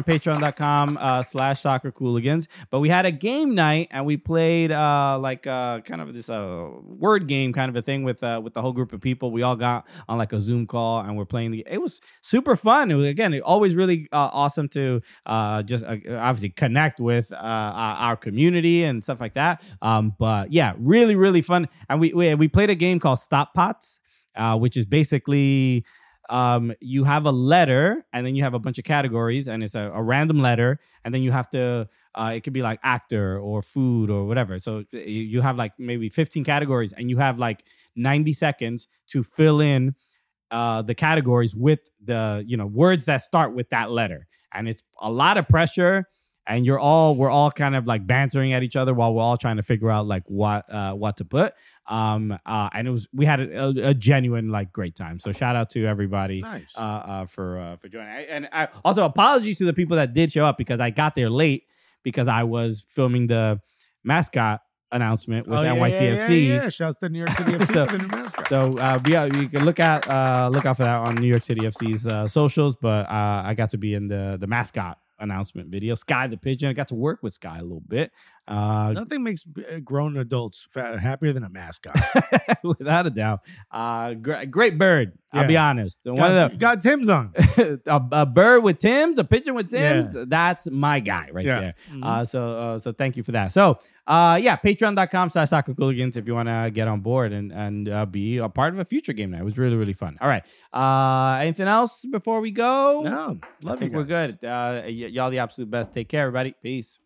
patreon.com/soccercooligans. But we had a game night and we played kind of this word game kind of a thing with the whole group of people. We all got on like a Zoom call and we're playing it was super fun. It was, again, always really awesome to just obviously connect with our community and stuff like that. But yeah, really, really fun. And we played a game called Stop Pots, which is basically you have a letter and then you have a bunch of categories and it's a random letter and then you have to it could be like actor or food or whatever. So you have like maybe 15 categories and you have like 90 seconds to fill in the categories with the words that start with that letter. And it's a lot of pressure. And we're all kind of like bantering at each other while we're all trying to figure out like what to put. And we had a genuine like great time. So shout out to everybody for joining. And I also apologies to the people that did show up because I got there late because I was filming the mascot announcement with NYCFC. Yeah. Shouts to New York City FC for the new mascot. So you can look out for that on New York City FC's socials. But I got to be in the mascot announcement video. Sky the pigeon. I got to work with Sky a little bit. Nothing makes grown adults happier than a mascot. Without a doubt. Great bird. I'll be honest. Got Tim's on. a bird with Tim's, a pigeon with Tim's. Yeah. That's my guy right there. Mm-hmm. So thank you for that. So patreon.com/soccercooligans if you want to get on board and be a part of a future game night. It was really, really fun. All right. Anything else before we go? No. I think we're good. Y'all the absolute best. Take care, everybody. Peace.